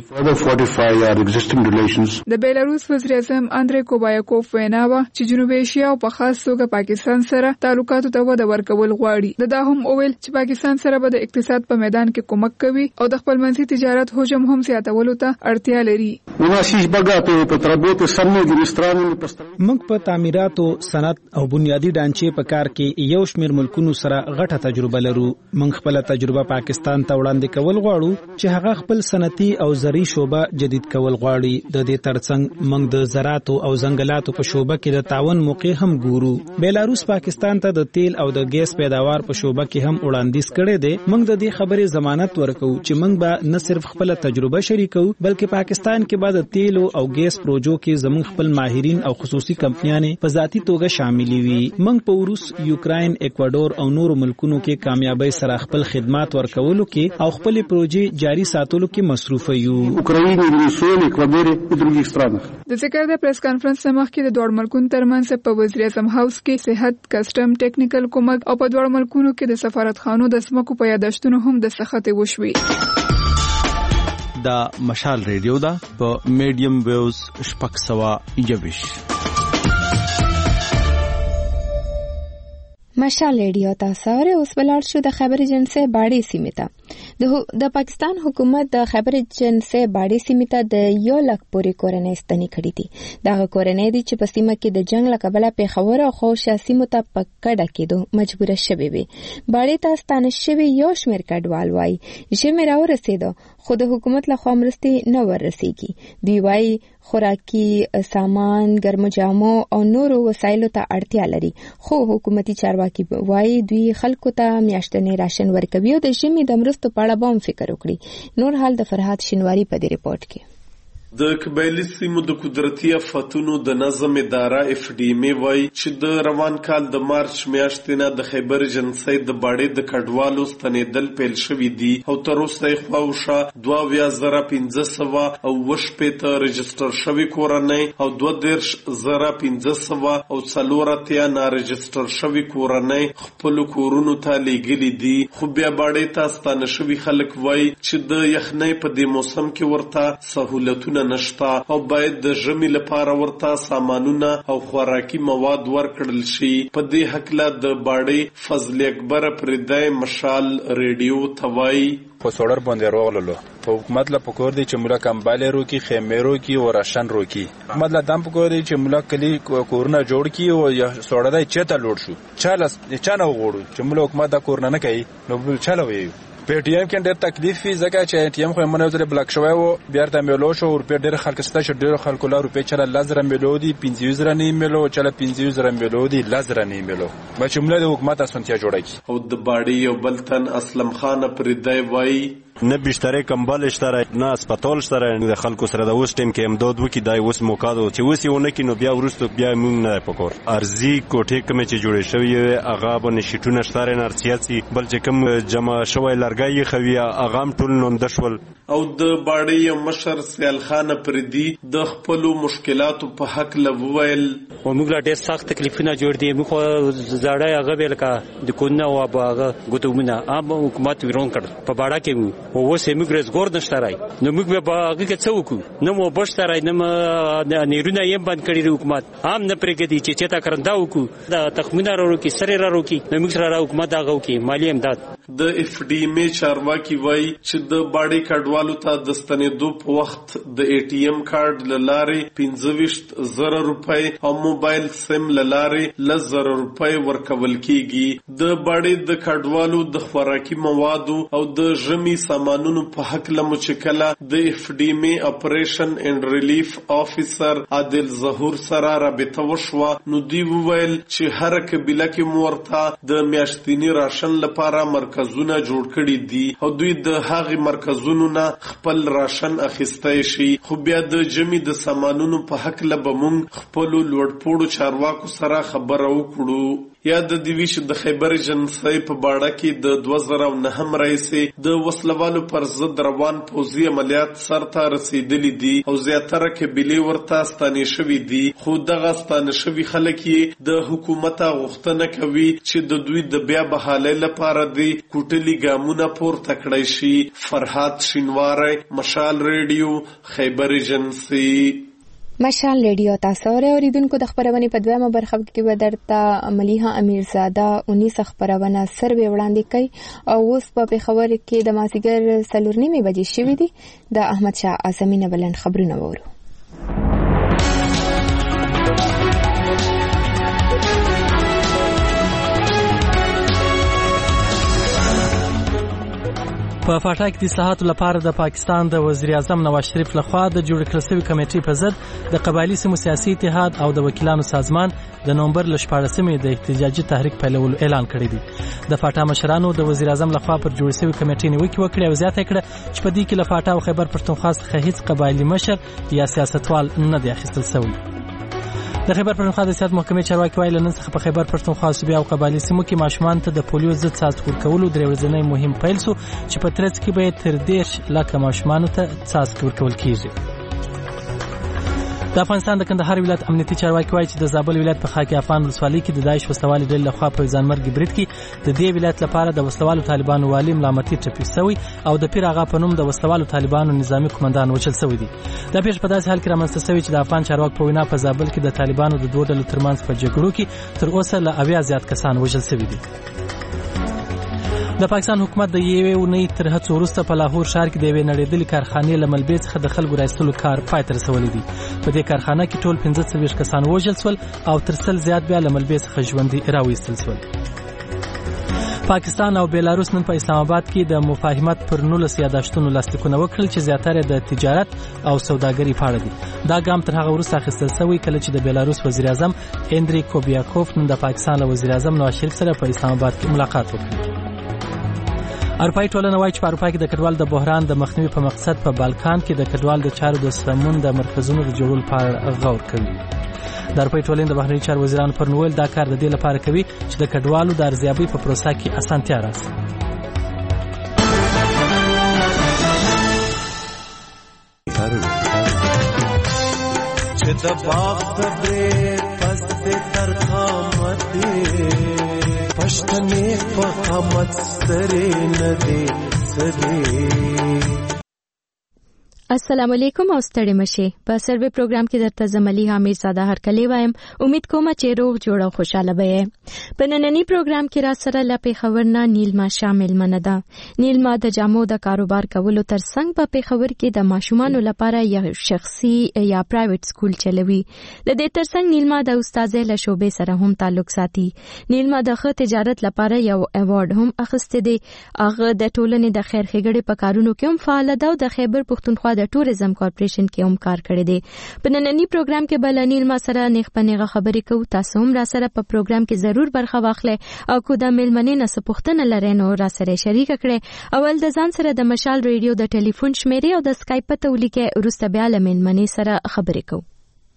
کړي. د بیلاروس وزیر اعظم اندری کوبایکوف وینا و چې جنوبي ایشیا او په خاص توګه پاکستان سره تعلقاتو ته وده ورکول غواړي. دا هم وویل چې پاکستان سره به د اقتصاد په میدان کې کومک کوي او د خپل منځي تجارت حجم هم زیاتولو ته اړتیا لري. موږ په تعمیراتو، صنعت او بنیادی ډانچې په کار کې یو شمېر ملکونو سره غټه تجربه لرو. موږ خپل تجربه پاکستان ته وړاندې کول غواړو چې هغه خپل صنعتي او زرعي شوبه جدید کول غواړي. د دې ترڅنګ موږ د زراعت او ځنګلاتو په شوبه کې د تعاون موقع هم ګورو. بیلاروس پاکستان ته د تیل او د ګیس پیداوار په شوبه کې هم وړاندیز کړی دی. موږ د دې خبرې ضمانت ورکو چې موږ به نه صرف خپل تجربه شریکو بلکې پاکستان کې بعد تیل او ګیس پروژو کې زموږ خپل ماهرین او خصوصي کمپنیانې په ذاتي توګه شاملې وي. موږ په روس، یوکراین، اکوادور او نورو ملکونو کې کامیابی سره خپل خدمات ورکولو کې او خپل پروژې جاري ساتلو کې مصروف یو. د ذکر د پریس کانفرنس مخکې د دوه ملکونو ترمنځ په وزیر اعظم هاوس کې صحت، کسټم، ټیکنیکل کومک او په دوه ملکونو کې د سفارتخانو د سمکو په یادښتونو هم د سختې وشوي. دا مشال ریډیو دا په میډیم ویوز 621. مشال ریډیو تاسو اوس بلار شو د خبر جنسه باړې سیمه ته د پاکستان حکومت د خبر جنسه باړې سیمه ته د 1 لک پورې کورنۍ ستنې کړې دي. دا کورنۍ دي چې په سیمه کې د جنگ لکبله په خبره خو شاسي متپکړه کېدو مجبور شوي وي. باړې ته ستانه شوي یو شمېر کډوال وای چې مې راورسېدو خو د حکومت له خوا مرستې نه ورسېږي. دوی وای خوراکي سامان، ګرمو جامو او نورو وسایلو ته اړتیا لري خو حکومتي چارواکي وای دوی خلکو ته میاشتنی راشن ورکوي او د ژمي د مرستو په اړه به هم فکر وکړي. نور حال د فرحات شینواری په دې ریپورت کې. د قبایلی سیمو د قدرتي آفتونو د نظم اداره FDM وایي چې د روان کال د مارچ میاشتې نه د خیبر جنسۍ د باړې د کډوالو ستنېدل پیل شوي دي او تر اوسه یې خواوشا 22,500 او 28 رجسټر شوي کورنۍ او 22,500 او 4 نارجسټر شوي کورنۍ خپل کورونو ته لیږلي دي. خو بیا باړې ته ستانه شوي خلک وایي چې د یخنۍ په دې موسم کې ورته سهولتونه نشتا او باید د ژمي لپاره ورته سامانونه او خوراکي مواد ورکړل شي. په دې هکله د باړې فضل اکبر پردای مشال ریډیو توای په سوړر باندې روغللو په حکومت لا پکور دي چې مولا کمباله روکی خیمه روکی او راشن روکی. حکومت لا دم پکور دي چې مولا کلی کورونه جوړ کی او سوړه دای چته لوړ شو. چانه وغوړو چې مولا حکومت دا کورونه نه کوي نو بل چاله وي. په ټي ایم کې ډېر تکلیف وی ځکه چې ټي ایم خو منو زره بلاک شوی او بیا ته ملو شو او په ډېر خلک ستا چې ډېر خلکو لا روپې چلا لزر ملو دي 15 نه ملو چلا 15 ملو دي لزر نه ملو ما چې مولا د حکومت اسانتیا جوړه کی. او د باړې یو بلتن اسلم خان پردای وای نه بشتره کمبل شتره نه اسپیټال شتره د خلکو سره د اوس ټیم کې امداد وکي دای اوس موقعو چې اوس یو نه کینو بیا ورستو بیا مونږ نه پکور ارزي کوټه کوم چې جوړې شوی اغا باندې شټونه شتره نارسیاسي بل چې کوم جمع شوی لرګي خوي اغام ټول نوند شول. او د باړې مشر سیال خان پردي د خپل مشکلاتو په حق لوویل او موږ لا ډېر سخت تکلیفونه جوړ دي. موږ زړه هغه بیل کا د کونه او هغه ګوتومنه اب حکومت ورون کړ په باړه کې او وسه موږ رزګور نشته راي نو موږ به هغه کې څه وکړو نو مو بشته راي نو نیرونه یې بند کړی حکومت هم نه پرېږدي چې چتا کرنده وکړو دا تخمینه راو کې سره راو کې نو موږ سره حکومت هغه کې مالی امداد. د FDM چارواکي وای چې د باړې کډوالو ته د ستنېدو په وخت د ATM کارت لارې 25,000 روپۍ او موبایل سیم لارې 10,000 روپۍ ورکول کیږي. د باړې د کډوالو د خوراکي موادو او د ژمي سامانونو په حق لمو چې کله د اف ډي ام اپریشن اینڈ ریلیف افیسر عادل ظهور سره رابطه وشوه نو دی وویل چې هر قبیله کې مورته د میاشتنی راشن لپاره مرکزونه جوړ کړي دي او دوی د هغه مرکزونو نه خپل راشن اخیستای شي خو بیا د جمی د سامانونو په حق لبمون خپل لوړپوړو چارواکو سره خبره وکړو. یا د دیویش د خیبر ایجنسی په باړه کې د 2009 رئیسي د وسلوالو پر ضد روان پوځي عملیات سرته رسیدلي دي او زیاتره قبیلې ورته ستانې شوي دي خو دغه ستانه شوي خلک یې د حکومت غوښتنه کوي چې د دوی د بیا بحالۍ لپاره د کوټلي ګامونه پورته کړی شي. فرهاد شینواری، مشال ریډیو، خیبر ایجنسی. مشال ریډیو تاسو اوریدونکو د خبرونې په دویمه برخه کې به درته ملیحه امیرزاده 19 خبرونه سروې وړاندې کوي او اوس په خبر کې د مازیګر 4:30 بجې شوې دي. د احمد شاه اعظمي نه بلند خبرونه وورو. په فاټا کې د اصلاحاتو لپاره د پاکستان د وزیر اعظم نواز شریف لخوا د جوړ کړل شوی کمیټې په ضد د قبایلی سیمو سیاسي اتحاد او د وکیلانو سازمان د نومبر 14 د احتجاجي تحریک پیلولو اعلان کړی دی. د فاټا مشرانو د وزیر اعظم لخوا پر جوړ شوی کمیټې نیوکه وکړه او زیاته کړه چې په دې کې له فاټا او خیبر پښتونخوا څخه هیڅ قبایلی مشر یا سیاستوال نه دی اخیستل شوی. د خیبر پښتونخوا د سیاست محکمې چارواکي وایي نن څخه په خیبر پښتونخوا صوبې او قبایلی سیمو کې ماشومان ته د پولیو ضد څاڅکي ورکولو درې ورځنی مهم پیل شو چې په ترڅ کې به تر 10 لکه ماشومان ته څاڅکي ورکول کیږي. د افغانستان د کندهار ولایت امنیتي چارواکي وایي چې د زابل ولایت په خاکي افغان ولسوالۍ کې د داعش وسلوالي ډلې لخوا په ځانمرګي برید کې د دې ولایت لپاره د وسلوالو طالبانو والی ملامتي ټپي شوی او د پیر آغا په نوم د وسلوالو طالبانو نظامی قومندان وچل شوی دی. دا پیښه په داسې حال کې رامنځته شوې چې د افغان چارواکو په وینا په زابل کې د طالبانو د دوه ډلو ترمنځ په جګړو کې تر اوسه له 80 زیات کسان وژل شوي دي. د پاکستان حکومت د یوې اونۍ تر هڅو وروسته په لاهور ښار کې د یوې نړېدلې کارخانې له ملبې څخه د خلکو راایستلو کار پای ته رسولی دی. په دې کارخانه کې ټول 45 کسان وژل شول او تر 100 زیات بیا له ملبې څخه ژوندي راوایستل شول. پاکستان او بیلاروس نن په اسلام آباد کې د مفاهمت پر 19 یاداشتونو لاسلیکونه وکړل چې زیاتره د تجارت او سوداګرۍ په اړه دي. دا ګام تر هغه وروسته اخیستل شوی کله چې د بیلاروس وزیر اعظم اندری کوبیاکوف نن د پاکستان له وزیر اعظم نواز شریف سره په اسلام آباد کې ملاقات وکړ. اروپایي ټولنه وایي چې په اروپا کې د کډوال د بحران د مخنیوي په مقصد په بالکان کې د کډوال د چارو د سمون د مرکزونو د جوړولو په اړه غور کوي. د اروپایي ټولنې د بهرنیو چارو وزیرانو پر نوول دا کار د دې لپاره کوي چې د کډوالو د ارزیابۍ په پروسه کې اسانتیا راسي. چې د باغ د برې پس د ترخامتې پښتنې په قامت سترې نه دي سدي. السلام علیکم او ستړي مشه. په سروې پروګرام کې درته زملی حمید زاده هر کلی وایم. امید کوم چې روغ جوړ او خوشاله به. په نننی پروګرام کې را سره لپاره خبرنا نیلما شامل منده. نیلما د جامو د کاروبار کولو ترڅنګ په پیښور کې د ماشومانو لپاره یو شخصي یا پرایویټ سکول چلوي. د دې ترڅنګ نیلما د استادۍ له شوبې سره هم تعلق ساتي. نیلما د ښه تجارت لپاره یو ایوارډ هم اخیسته دی. هغه د ټولنې د خیر ښېګړې په کارونو کې هم فعال ده او د خیبر پښتونخوا د ټوریزم کارپوریشن کې هم کار کړی دی. په نننی پروګرام کې بل نیلما سره نیغ په نیغه خبرې کوو. تاسو هم را سره په پروګرام کې ضرور برخه واخلئ او کو د میلمنې نه څه پوښتنه لرئ نو را سره شریک کړئ. اول د ځان سره د مشال ریډیو د ټلیفون شمیرې او د اسکایپ پته ولیکئ. وروسته بیا له میلمنې سره خبرې کوو.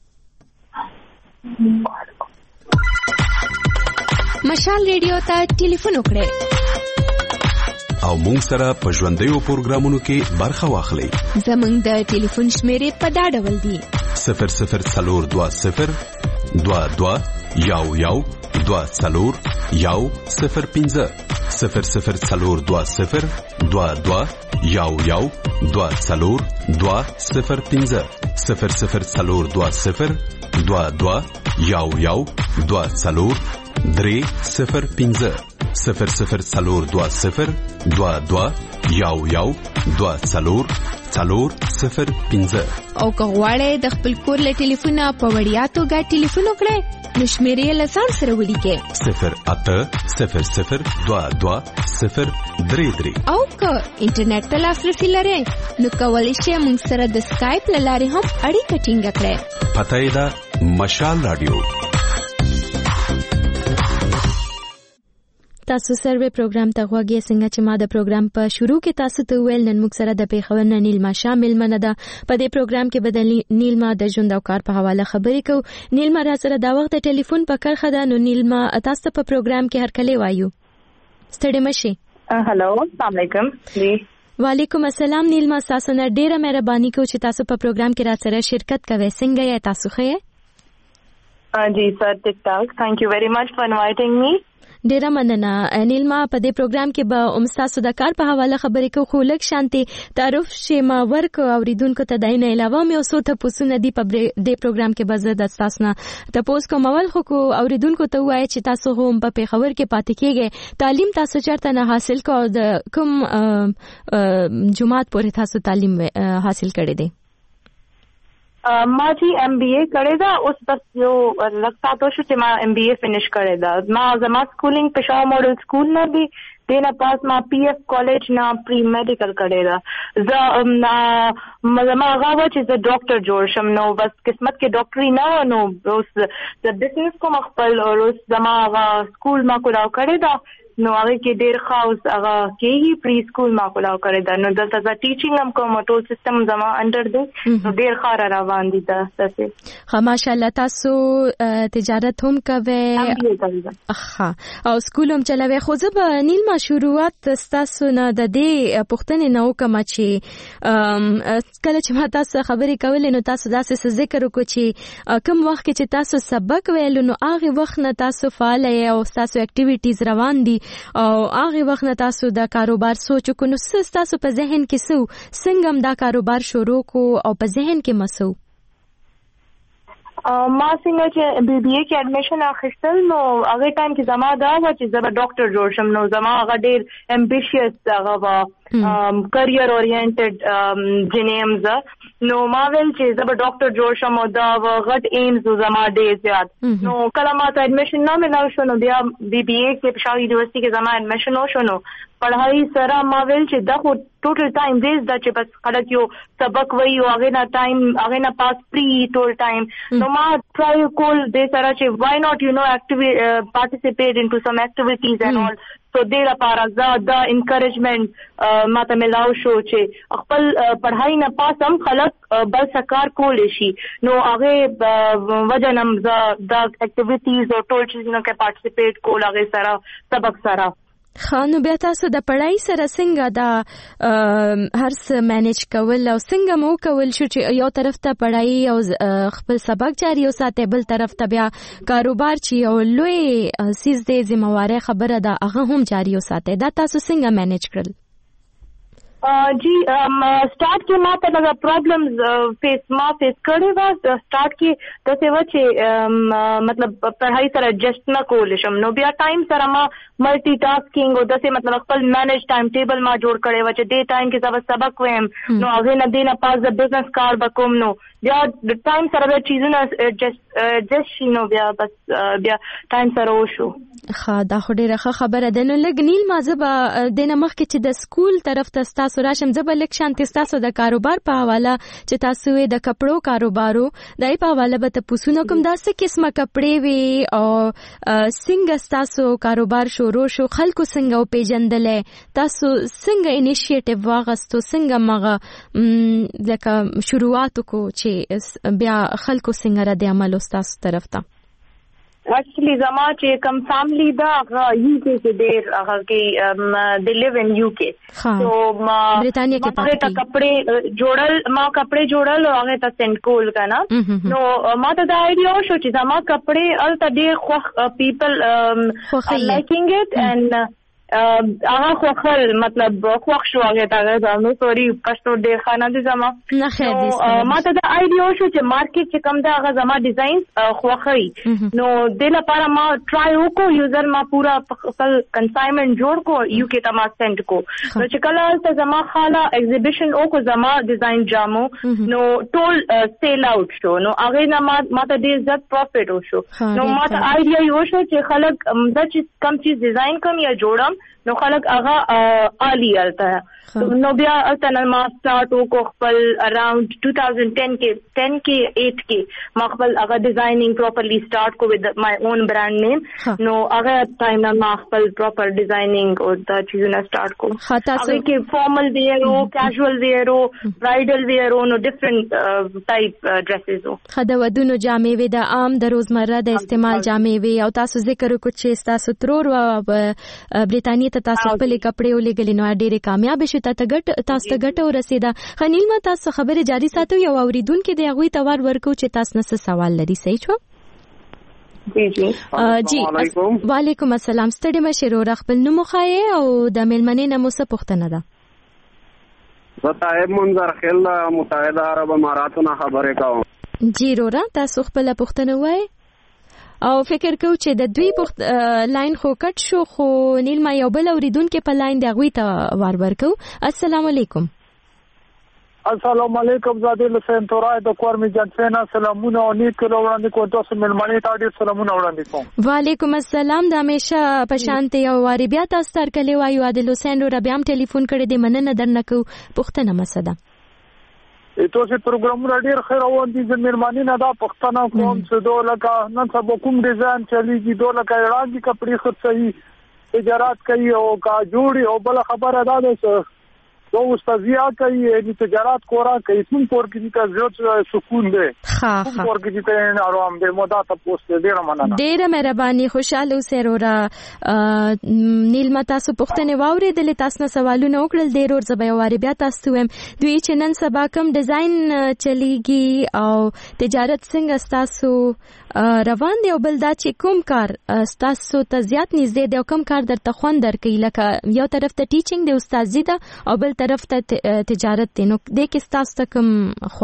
مشال ریډیو ته ټلیفون وکړئ او مونږ سره په ژوندیو پروګرامونو کې برخه واخلئ. زمونږ د ټلیفون شمیرې په دا ډول دي: 0020 22 11 24 105 0020 22 11 24 205 0020 22 11 24 305 0020 22 11 24 او که غواړئ د خپل کور له ټلیفونه په وړیا توګه ټلیفون وکړئ نو شمیرې له ځان سره ولیکئ 08002203 او که انټرنیټ ته لاسرسي لرئ نو کولی شئ موږ سره د سکایپ له لارې هم اړیکه ټینګه کړئ. پته یې ده مشال رادیو. تاسو سروې پروګرام ته غوږی څنګه چې ما د پروګرام په شروع کې تاسو ته ویل نن موږ سره د پیښور نه نیلما شامل منه ده. په دې پروګرام کې بدل نیلما د ژوند او کار په حواله خبرې کوو. نیلما را سره دا وخت ټلیفون په کرخه ده. نو نیلما تاسو په پروګرام کې هر کله وایو ستړي مشي. هالو السلام علیکم. جی وعلیکم السلام. نیلما تاسو نه ډیره مهرباني کوم چې تاسو په پروګرام کې را سره شرکت کوئ. څنګه یې تاسو ښه؟ جی سر ټیک ټاک. ثانک یو ویری مچ فار انوایټینګ می. ډیره مننه نیلما. په دې پروګرام کې به تاسو د کار په حواله خبرې کوو خو لږ شانتي تعارف شیما ورک اوریدونکو ته د نه علاوه مې اوسو ته پوسونه دی په دې پروګرام کې به زه د تاسو نه تاسو کوم اول خو اوریدونکو ته وایي چې تاسو هم په پیښور کې پاتې کېږئ. تعلیم تاسو چیرته نه حاصل کو د کوم جماعت پورې تاسو تعلیم حاصل کړی دی؟ ما جی MBA کړی دا. اوس بس یو لږ ساتو شو چې ما MBA فینیش کړی دا. ما زما سکولینګ پېښور ماډل سکول نه دی. دینا پاس ما PF کالج نه پری میډیکل کړی دا. زما هغه چې زه ډاکټر جوړ شم نو بس قسمت کې ډاکټري نه نو اوس د بزنس کوم خپل اوس زما هغه سکول ما کولاو کړی دا. نو هغه کې ډېر خاص هغه کې پری سکول ما کولاو کړی دا. نو دلته زه ټیچینګ هم کوم ټول سیستم زما انډر دی. نو ډېر ښه روان دي دا څه. ها ماشاءالله. تاسو تجارت هم کوئ او سکول هم چلوي. خو زه به نیلما شروعات تاسو نه د دې پوښتنې نه وکم چې کله چې ما تاسو خبرې کولې نو تاسو داسې ذکر وکړو چې کوم وخت کې چې تاسو سبق ویلو نو هغه وخت نه تاسو فعال یې او تاسو اکټیویټیز روان دي او هغه وخت نه تاسو د کاروبار سوچ کو نو تاسو په ذهن کې څنګه دا کاروبار شروع کو او په ذهن کې مسو؟ ما څنګه چې BBA کې اډمیشن اخیستل نو هغه ټایم کې زما دا و چې زه به ډاکټر جوړ شم. نو زما هغه ډېر امبیشیس هغه و کریئر اورینټډ جنیمز. نو ما ویل چې زه به ډاکټر جوړ شم او دا غټ ایمز زما ډېر زیات. نو کله ما ته اډمیشن نه ملاو شو نو بیا BBA کې پېښور یونیورسيټي کې زما اډمیشن وشو. نو پڑھائی سره ما ویل چې دا خو ټوټل ټایم ویست دا چې بس خلک یو سبق وایي او هغه نه ټایم هغه نه پاس پری ټول ټایم. نو ما ټرای کول دې سره چې وای ناٹ پارټیسپیټ انټو سم اکټیویټیز اینڈ آل. سو دې لپاره دا انکریجمنٹ ما ته ملاو شو چې خپل پڑھائی نه پاس هم خلک بل سکار کول شي. نو هغه وجنم دا اکټیویټیز او ټول چیزونو کې پارټیسپیټ کول هغه سره سبق سره. خانو بیا تاسو د پړای سره څنګه دا هر څه مینیج کول او څنګه مو کول شو چې یو طرف ته پړای او خپل سبق جاری وساتئ بل طرف ته بیا کاروبار چې یو لوی سیز دې ذمہواره خبره ده هغه هم جاری وساتئ. دا تاسو څنګه مینیج کړل؟ جی سٹارٹ کې ما ته لږ پرابلمز فیس کړی و. سٹارٹ کې داسې و چې مطلب پڑھائی سره ایڈجسٹ نه کولی شم. نو بیا ټایم سره ما ملټي ټاسکینګ او داسې مطلب خپل مینیج ټایم ټیبل ما جوړ کړی و چې دې ټایم کې زه سبق ویم نو هغې نه دې نه پاس د بزنس کار به کوم. نو بیا د ټایم سره بیا چیزونه ایڈجسٹ شي نو بیا بس بیا ټایم سره وشو. ښه دا خو ډېره ښه خبره ده. نو لږ نیلما زه به دې نه مخکې چې د سکول طرف ته ستاسو راشم زه به لږ شانتې ستاسو د کاروبار په حواله چې تاسو یې د کپړو کاروبارو د هغې په حواله به تپوسونه کوم. دا څه قسمه کپړې وې او څنګه ستاسو کاروبار شروع شو؟ خلکو څنګه وپېژندلی؟ تاسو څنګه انیشیټیو واخیستو؟ څنګه مغه لکه شروعات وکړو چې بیا خلکو څنګه رد عمل ستاسو طرف ته؟ Actually زما چې کم فیملی دا هغه UK کې ډېر هغه کې they live in UK. So ما برتانیا کې پاتې کپڑے جوړل او هغه ته سند کول کنه. نو ما ته دا ایډیا شو چې زما کپڑے الته ډېر خو people are liking it and هغه خوخل مطلب خوښ شو هغه ته نو سوري پښتو ډیر خانه دي زما نه خیر دي ما ته د آیډیا شو چې مارکیټ چې کم دا هغه زما ډیزاین خوخی نو د لپاره ما ټرای وکړو یوزر ما پورا خپل کنساینمنت جوړ کو یو کې تما سند کو نو چې کله ته زما خاله ایگزیبیشن او کو زما ډیزاین جامو نو ټول سیل آوټ شو نو هغه نه ما ته ډیر زیات پروفټ وشو نو ما ته آیډیا یو شو چې خلک دا چې کم چیز ډیزاین کوم یا جوړم نو خلک هغه عالی الته نو بیا الته ما سٹارټ وکړ خپل اراوند 2010 کې 8 کې ما خپل هغه ډیزاینینګ پراپرلی سٹارټ کو ود مای اون برانډ نیم نو هغه ټایم نه ما خپل پراپر ډیزاینینګ او دا چیزونه سٹارټ کو هغه کې فارمل ویئر او کیژوال ویئر او برایډل ویئر او نو ډیفرنٹ ټایپ ډریسز او خدا ودونو جامې وې د عام د روزمره د استعمال جامې وې او تاسو ذکر وکړ چې تاسو ترور و برېټانیا تاسو خپل کپڑے ولګل نو ډېر کامیاب شو تاسو ته ګټه ورسیده خنیل ما تاسو خبره جاری ساتو یو اوریدونکو د هغه توار ورکو چې تاسو نه سوال لري صحیح شو جی وعلیکم السلام ستړي مشه رو خپل نوم خایې او د ملمنې نه مو څه پوښتنه ده زه منظر خل متحده عرب اماراتو نه خبرې کوم جی رورا تاسو خپل پوښتنه وای او فکر کو چې د دوی لاین خو کټ شو خو نیل ما یو بل اوریدونکو په لاین د غوي ته ورکو السلام علیکم السلام علیکم زاده لسین تورای د کورمی جنسینا سلامونه او نیک کلو وړاندې کوم تاسو ملمنې ته ډیر سلامونه وړاندې کوم وعلیکم السلام د همیشه پشانته یو واری بیا تاسو تر کلی وایو د لسین رو بیا هم ټلیفون کړی دی مننه درنکو پښتنه مسده تاسو پروګرامونه ډیر خیر روان دي زميرماني نه دا پښتنه کوم چې دولکه نن سبا کوم ډیزاین چلیږي دولکه اړانګي کپڑے خرڅي تجارت کوي او کا جوړي او بل خبره ده چې تو استادیا کوي د تجارت کورا کوي څون پور کې د زړه سکون دی څون پور کې د آرام دی مودا ته پوسټ ډیر مننه ډیر مهرباني خوشاله اوسه رورا نیل متا سو پښتنه واوري د تاسو نه سوالونه وکړل ډیر ور زبېواري بیا تاسو هم دوی چې نن سبا کوم ډیزاین چلیږي او تجارت څنګه تاسو روان دی او بل دا چې کوم کار تاسو ته زیات نږدې دی او کوم کار درته خوند درکې لکه یو طرف ته ټیچینګ دی استادزي ده او بل طرف ته تجارت دی نو د کې تاسو ته کوم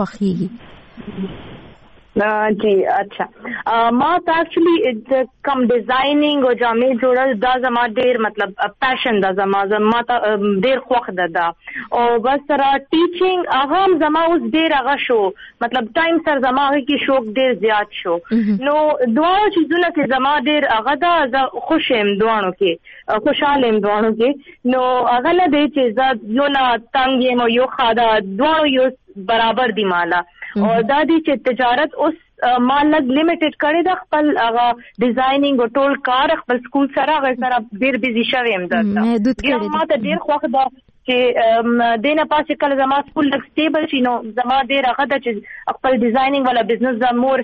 خوښي جی اچھا ما ته اکچولی کم ډیزاینینګ او جامې جوړل دا زما ډیر مطلب پاشن دا زما ته ډیر خوښ ده او بس سره ټیچینګ هغه زما اوس ډیر هغه شو مطلب ټایم سره زما کې شوق ډیر زیات شو نو دوه چیزونه چې زما ډیر هغه دا خوشم دوانو کې خوشاله دوانو کې نو هغه نه دی چې یو نه تنګ یم یو خادا دوه یو برابر دی مالا او دا دی چې تجارت اوس ما لګ لیمیټډ کړی د خپل هغه ډیزاینینګ او ټول کار خپل سکول سره ډیر بیزی شوم درته ما ته ډیر خوښ ده چې دینه پاسه کله زما سکول لګ سټیبل شي نو زما ډیر هغه د چې خپل ډیزاینینګ والا بزنس دا مور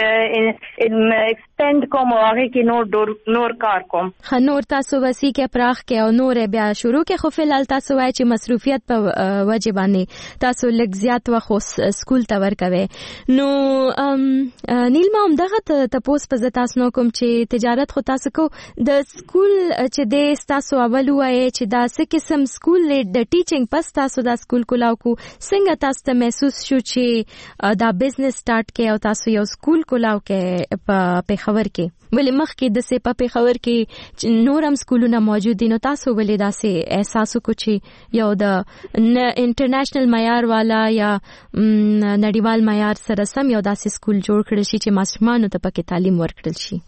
ایکسټند کوم او هغه کې نور کار کوم نور تاسو وسی کې پراخ کې او نور بیا شروع کې خو فلال تاسو وای چې مصروفیت په وجه باندې تاسو لګ زیات وخت سکول ته ورکوي نو نیل ما هم دغه تاسو په تاسو نو کوم چې تجارت خو تاسو کو د سکول چې د تاسو اول وای چې دا څه قسم سکول د ټیچینګ پس تاسو دا سکول کولاو کو څنګه تاسو ته محسوس شو چې دا بزنس سٹارټ کې او تاسو یو سکول کولاو کې په خبر کې ولې مخ کې د سه په خبر کې نورم سکولونه موجود دي نو تاسو ولې دا سه احساس کو چې یو د انټرنیشنل معیار والا یا نړیوال معیار سره سم یو داسې سکول جوړ کړل شي چې ماشومانو ته پکې تعلیم ورکړل شي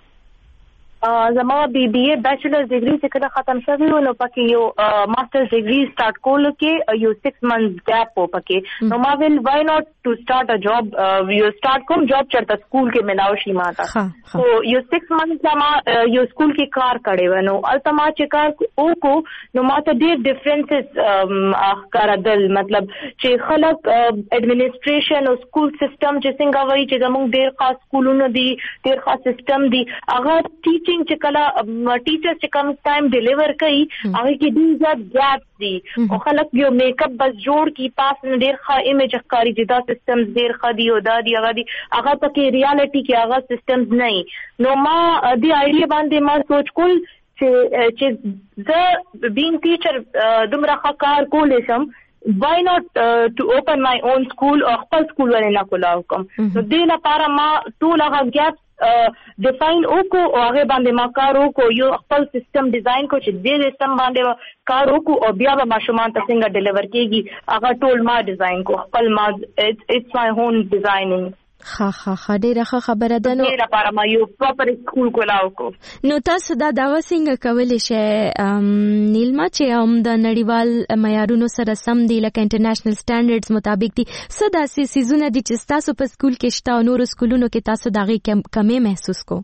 زما بی بی اے بیچلر ډیګری چې کله ختم شوی و نو پکې یو ماستر ډیګری سٹارټ کول کې یو 6 منث گیپ و پکې نو ما ویل وای ناٹ ټو سٹارټ ا جاب یو سٹارټ کوم جاب چرته سکول کې ملاو شي ماته سو یو 6 منث ما یو سکول کې کار کړی و نو التما چې کار او کو نو ماته ډیر ډیفرنسز کارادل مطلب چې خلک اډمنسټریشن او سکول سیستم چې څنګه وایي چې زموږ ډیر خاص سکولونه دي ډیر خاص سیستم دي هغه ټیچینګ چې کله ټیچر چې کم ټایم ډیلیور کوي هغه کې ډیر زیات ګیپ دي او خلک یو میک اپ بس جوړ کی پاس نه ډیر ښه ایمیج ښکاری چې دا سیستمز ډیر ښه دي او دا دی هغه پکې ریالټي کې هغه سیستمز نه نو ما د آیډیا باندې ما سوچ کول چې زه being teacher دومره ښه کار کولی شم why not to open my own school او خپل سکول ولې نه کولاو کوم نو دې لپاره ما ټول هغه ګیپ ډیفاین وکړو او هغه باندې ما کار وکړو یو خپل سیستم ډیزاین کو چې دې سیستم باندې کار وکړو او بیا به ماشومان ته څنګه ډیلیور کیږي هغه ټول ما ډیزاین کو خپل ما it's my own designing ها ډیره ښه خبره ده نو لپاره ما یو پراپر سکول کولاو کو نو تاسو دا داوا څنګه کولی شئ نیلما چې هم د نړیوال معیارونو سره سم دي لکه انټرنیشنل سټانډرډز مطابق دي څه داسې څیزونه دي چې تاسو په سکول کې شته او نورو سکولونو کې تاسو د هغې کمې محسوس کو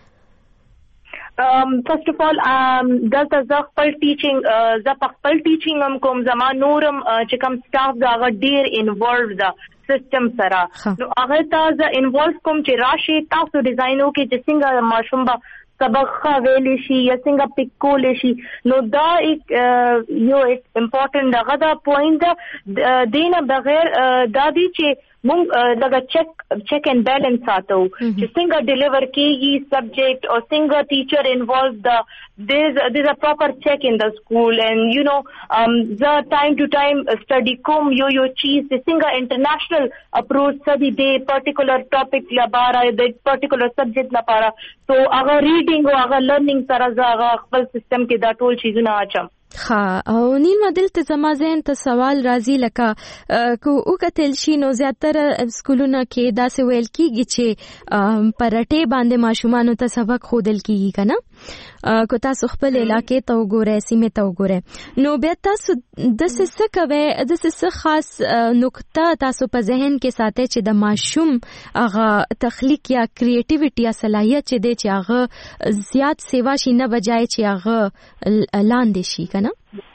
first of all دلته زه خپل ټیچینګ هم کوم زما نورم چې کوم سټاف دا هغه ډیر انوالو ده سیستم سره نو هغه ته زه انوالو کوم چې راشي تاسو ډیزاین وکړئ چې څنګه ماشوم به سبق ویلی شي یا څنګه پک کولی شي نو دا یو امپورټنټ دغه دا پوینټ دینه بغیر دا دی چې مونږ لکه چیک اینڈ بیلنس ساتو چې څنګه ډیلیور کیږي سبجیکټ او څنګه ټیچر انوالو there's a proper check in the school and you know the time to time study کوم یو چیز څنګه انټرنیشنل اپروچ سدي د پرټیکولر ټاپک لپاره د پرټیکولر سبجیکټ لپاره سو هغه ریډینګ او هغه لرنینګ سره هغه خپل سیستم کې دا ټول چیزونه اچم او نیلما دلته زما ذهن ته سوال راځي لکه کو وکتل شي نو زیاتره سکولونو کې داسې ویل کیږي چې پرټې باندې ماشومانو ته سبق ښودل کیږي کنه کو تاسو خپل علاقې ته وګورئ سیمې ته وګورئ نو بیا تاسو داسې څه کوئ داسې څه خاص نقطه تاسو په ذهن کې ساتئ چې د ماشوم هغه تخلیق یا کریټیویټي یا صلاحیت چې دی چې هغه زیات سیوا شي نه بجای چې هغه لاندې شي کنه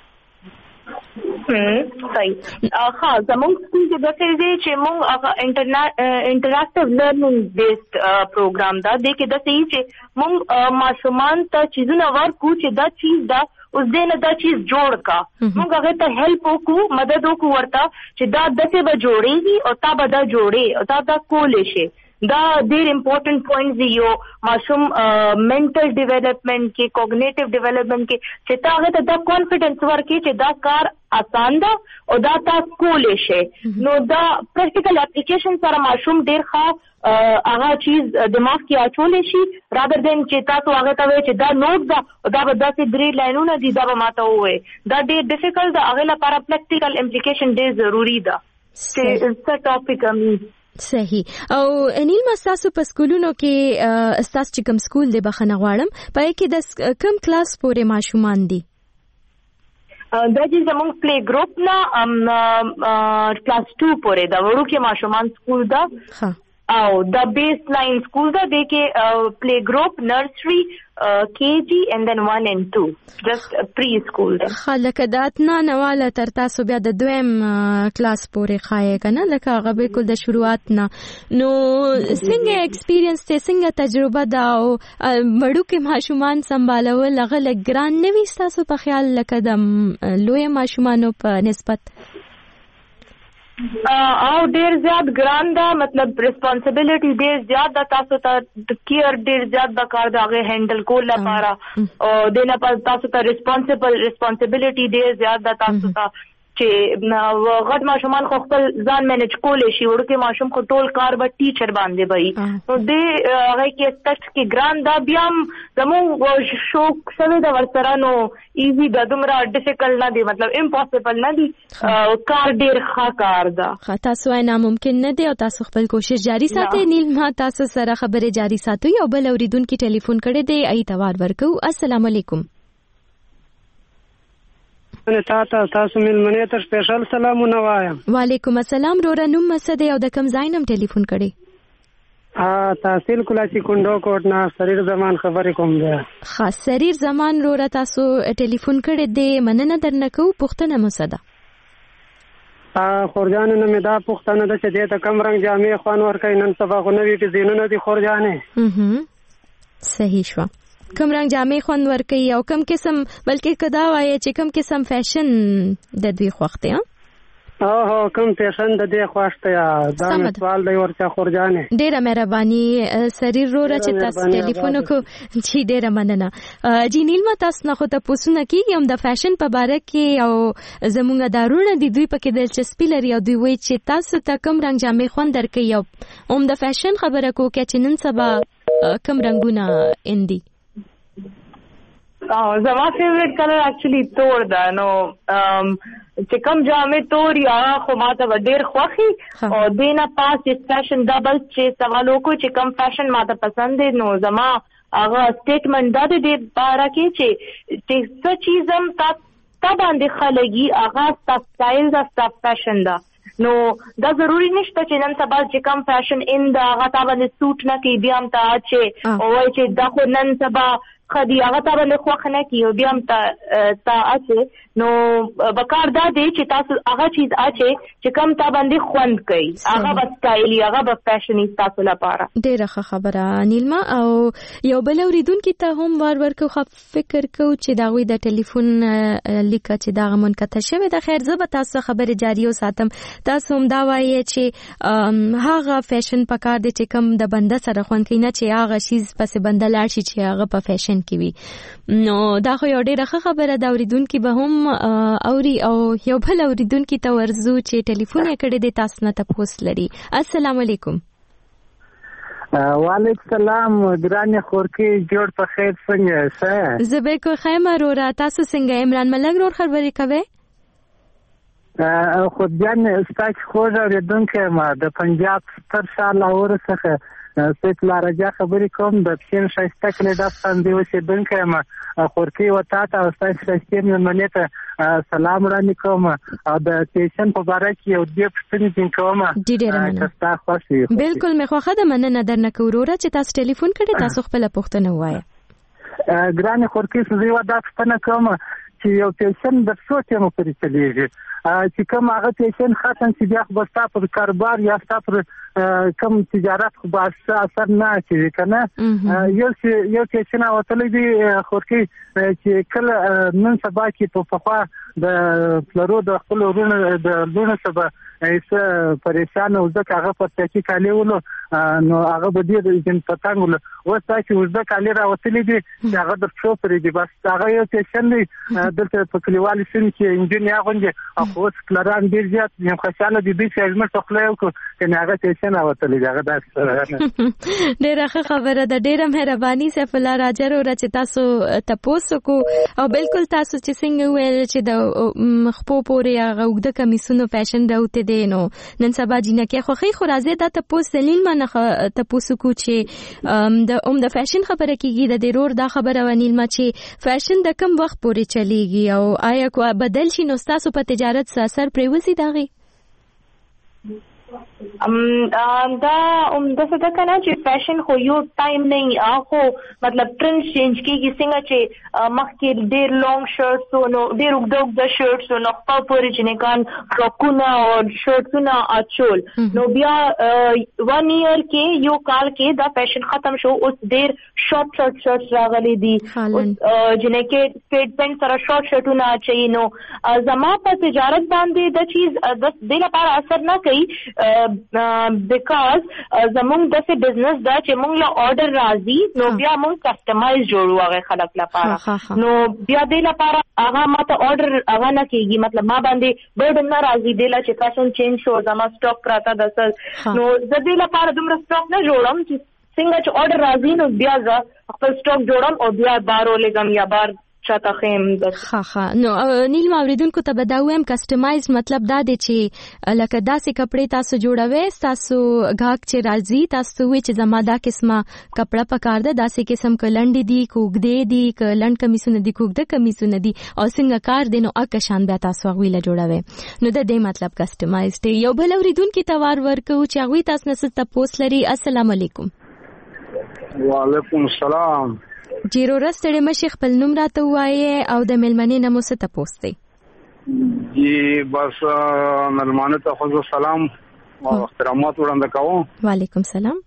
صحیح ها زموږ سکول کې د څه چې موږ هغه انټراکټیو لرنینګ بیسډ پروګرام دا دی کې د څه چې موږ ماشومان ته چیزونه ورکو چې دا چیز دا اوس دې نه دا چیز جوړ کا موږ هغه ته هیلپ وکړو مدد وکړو ورته چې دا دسه به جوړېږي او تا به دا جوړې او تا دا کولې شي دا ډېر امپورټنٹ پوینټس دی یو ماشوم منټل ډیولپمنٹ کې کوګنیټیو ډیولپمنٹ کې چې تا هغه ته دا کانفیډنس ورکړي چې دا کار آسان ده او دا تاسو کولې شي نو دا پریکټیکل اپلیکیشن سره ماشوم ډېر ښه هغه چیز دماغ کې اچولې شي رادر دین چې تاسو هغه ته وایي چې دا نوٹ ده او دا به داسې درې لاینونه دي دا به ماته ووایي دا ډېر ډیفیکلټ ده هغې لپاره پریکټیکل امپلیکیشن ډېر ضروري ده چې څه ټاپک صحیح او نیلما تاسو په سکولونو کې تاسو چې کوم سکول دی بخښنه غواړم پای کې د کوم کلاس پورې ماشومان دي دا چې زموږ پلی ګروپ نه کلاس 2 پورې دا وړوکې ماشومان سکول ده او دا بیس لاین سکول ده د کې پلی ګروپ نرسری KG and then 1 and 2 just pre school خلک داتنا نواله تر تاسو بیا د دویم کلاس پورې خایې کنه لکه هغه بالکل د شروعات نه نو څنګه ایکسپیرینس ته څنګه تجربه دا او مړو کې ماشومان سمبالول هغه لګران نه وي تاسو په خیال لکه د لوی ماشومانو په نسبت او ډیر زیات ګران ده مطلب ریسپانسیبিলিټي ډیر زیات ده تاسو ته کیر ډیر زیات د کار دغه هندل کول لپاره او دنه په تاسو ته ریسپانسیبিলিټي ډیر زیات ده تاسو ته چې غټ ماشومان خو خپل ځان مینج کولی شي وړوکی ماشوم خو ټول کار به ټیچر باندې وي نو دې هغه کې ټچ کې ګران دا بیا زموږ شوق سره د ورسره نو ایزی د دومره ډیفیکلټ نه دی مطلب امپوسیبل نه دی کار ډیر ښه کار ده تاسو نه ممکن نه دی او تاسو خپل کوشش جاری ساتئ نیلما تاسو سره خبره جاری ساتئ او بل اوریدونکو ټلیفون کړی دی ایتوار ورکو السلام علیکم تاسو ملمنې ته سپیشل سلامونه وایم وعلیکم السلام رورا نوم مسد او د کم ځای نم ټلیفون کړی تحصیل کلاسی کندو کوټ نه سریر زمان خبرې کوم دی خاص سریر زمان رورا تاسو ټلیفون کړی دی مننه درنه کو پښتنه مسده خورجان نه مې دا پښتنه د چې د کم رنگ جامې خوان ورکې نن سبا خو نوې ډیزاینونه دي خورجانې صحیح شو کم رنگ جامې خوند ورکي او کم قسم بلکې کدا وایي چې کم قسم فیشن د دوی خوخته او کوم پیشن د دې خوښته یا دا سوال دی ورته خورجانې ډیره مهرباني سریر روره چې تاسو ټلیفون کو چې ډیره مننه جی نیلما تاسو نه خو ته پوښتنه کیږي هم د فیشن په باره کې او زمونږ دارونه د دوی پکې دلچسپي لري او دوی وایي چې تاسو ته کوم رنګ جامې خوند درکوي او هم د فیشن خبره کو کې چې نن سبا کوم رنگونه اندي زما فیوریټ کلر اکچولی تور ده نو چې کوم جامې تور یا خو ماته ډېر خوښي او دینا پاس فیشن ډبل چې سوالو کو چې کوم فیشن ماته پسند دی نو زما هغه سټیټمنټ دا دی بارا کې چې څه چیزم تا باندې خلګي هغه سټایل دا فیشن دا نو دا ضروری نشته چې نن سبا چې کوم فیشن ان دا هغه تا باندې سوټ نه کوي بیا هم ته چې او چې دا خو نن سبا خدي هغه تا باندې خوښ نه کیو بیا هم ته اچي نو بکار دا دی چې تاسو هغه چیز اچي چې کوم تا باندې خوند کوي هغه بس سټایلی هغه بس فیشني تاسو لپاره ډیره خبره نیلما او یو بل اوریدونکو ته هم ورکو فکر کو چې دا غوي د ټلیفون لیکه چې دا منقطع شوی د خیر زه به تاسو خبره جاری وساتم تاسو هم دا وایي چې هغه فیشن پکار دی چې کوم د بنده سره خوند کوي نه چې هغه چیز پس بنده لاړ شي چې هغه په فیشن کې وي نو دا خو یو ډیره خبره دا اوریدونکو به هم اوري او یو بل اوریدونکو ته ورزو چې ټلیفون یې کړی دی تاسو نه تاسو لري السلام علیکم وعلیکم السلام ګرانه خورکی جوړ په خیر څنګه څه زبې کو خیمه رورا تاسو څنګه عمران ملنګ رور خبرې کوي خود جان استاد خوږه ردونکو ما د پنجاب ستر شال اور څخه سپیڅ لارجا خبرې کوم د پښین شایسته کله د ستاندې وسیدونکو ما خورکی وتا ته استاد شایسته مننه ته سلام وړاندې کوم او د پیشن په باره کې یو دې پښتنې دین کوم تاسو خوښي بالکل مې خوښه ده مننه درنه کوروره چې تاسو ټلیفون کړی تاسو خپل پوښتنه وایي ګرانه خورکی زه یو دا پښتنه کوم چې یو پیشن د څو ټیمو پرې چلیږي چې کوم هغه پیشن ختم چې بیا خو ستا پر کاروبار یا ستا پر کوم تجارت خو به اثر نه اچوي کنه یو پیشن وتلی دی خورکی چې کله نن سبا کې په پخوا د پلرو د خپل ورونو د لونو سبا ایسه پریشان او ځکه هغه په تحقیق کالی ولو نو هغه به دې جن پتنګ ولو وستا چې وځه کالی راوتلی دی چې هغه د څو پرې دی بس هغه یو پیشن دی دلته په کلیوالي سیم کې انجینیر غونډه او کلران ډیر زیات یم خوشاله دي چې موږ تخلې وکړو چې هغه پیشن راوتلی دی هغه داس ډیره خبره ده ډیره مهرباني سیف الله راجر او چې تاسو تاسو کو او بالکل تاسو چې څنګه ویل چې د خپو پورې هغه وګړه کمیسونو فیشن راوته دي نو نن سبا جنکه خوخي خو راځي دا تاسو دلیل منه تاسو کو چې د فیشن خبره کیږي د ضرور دا خبره ونیل ما چې فیشن د کم وخت پورې چلیږي او آیا کو بدل شي نو تاسو په تجارت څه اثر پریوزي داغي دا څه ده کنه چې فیشن خو یو ټایم نه اخو مطلب ټرند چینج کیږي څنګه چې مخکې ډېر لانګ شرټس نو ډېر وګړو د شرټس نو په پورې چې نه کان فروکونه او شرټونه اچول نو بیا 1 ایئر کې یو کال کې دا فیشن ختم شو اوس ډېر شارټ شرټس راغلي دي جنې کې سټریټ پینټ سره شارټ شرټونه اچي نو زما په تجارت باندې د چیز د دې لپاره اثر نه کوي because زمونږ د څه بزنس دا چې مونږ له آرډر راځي نو بیا مونږ کسٹمایز جوړو هغه خلک لپاره نو بیا دې لپاره هغه ماته آرډر هغه نه کیږي مطلب ما باندې برډن نه راځي دې لا چې فیشن چینج شو زما سټاک پراته د څه نو دې لپاره دومره سټاک نه جوړم چې څنګه چې آرډر راځي نو بیا خپل سټاک جوړم او بیا بارو لګم یا بار چاته خیم ها نو نیل اوریدونکو ته بداوم کسٹمایز مطلب دا دی چې لکه داسې کپڑے تاسو جوړوي تاسو غاک چې راځي تاسو وی چې زما دا قسمه کپڑا پکار ده داسې قسم کلنډي دي کوګدې دي کلند کمیسونه دي کوګده کمیسونه دي او څنګه کار دي نو اکه شان بیا تاسو غویله جوړوي نو د دې مطلب کسٹمایز دی یو بل اوریدونکو ته ورکو چې غوی تاسو نه ست پوس لري السلام علیکم وعلیکم السلام جیرو رستړې مشي خپل نوم راته وایي او د ملمنې نمو څه تاسو دی جی بس ملمانه ته خو سلام او احترامات وړاندې کوم وعلیکم سلام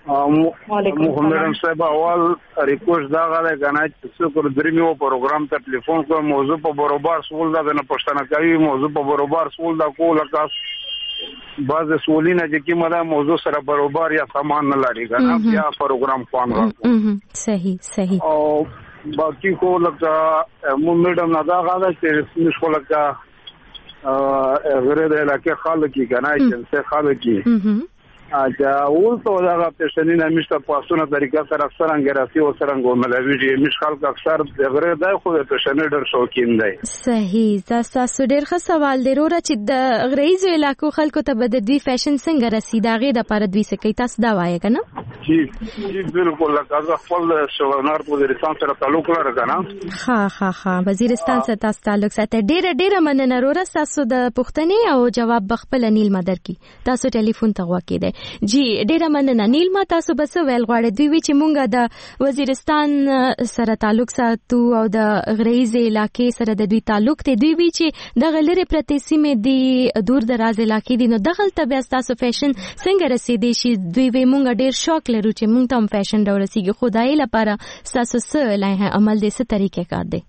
محمد صاحب اول ریکوست دا غواړي کنه چې څوک درمیو پروګرام ته ټلیفون کوي موضوع په برابر سوال دا نه پښتنه کوي موضوع په برابر سوال دا کوله کاس بعض سوالونه چې کومه دا موضوع سره برابر یا سامان نه لري کنه بیا پروګرام فون راځي صحیح او باقي کو لکه میډم نه دا غواړي چې نشو لکه غره د علاقې خلک کنه چې خلک اجا اول تو دا پیشنین همیشه پاسونه طریقه سره اکثر انګراسي او سره ګوملوي مش خلک اکثر دغه د خو پیشنې ډېر شوقین دی صحیح تاسو ډېر ښه سوال دی وروره چې د غریزو علاقو خلکو ته به د دوی فیشن څنګه رسیداغه د پاره دوی څه کوي تاسو دا وایي کنه جی بالکل لکه خپل شونار وزیرستان سره تعلق لري کنه ها وزیرستان سره تاسو تعلق ساتي ډېر مننه وروره تاسو د پوښتنې او جواب بخپل نیل مدر کی تاسو ټلیفون ته وکړئ جی ډیره مننه نیلما تاسو بس ویل غواړئ دوی وی چې مونږه د وزیرستان سره تعلق ساتو او د غریزي علاقې سره د دوی تعلق ته دوی وی چې د غلره پرتی سیمه دی دور دراز علاقې دي نو دغه ته بیا تاسو فیشن څنګه رسیدي شي دوی وی مونږه ډیر شوق لرو چې مونږ ته فیشن ورسیږي خدای لپاره تاسو څه لای عمل دې څه طریقې کار دی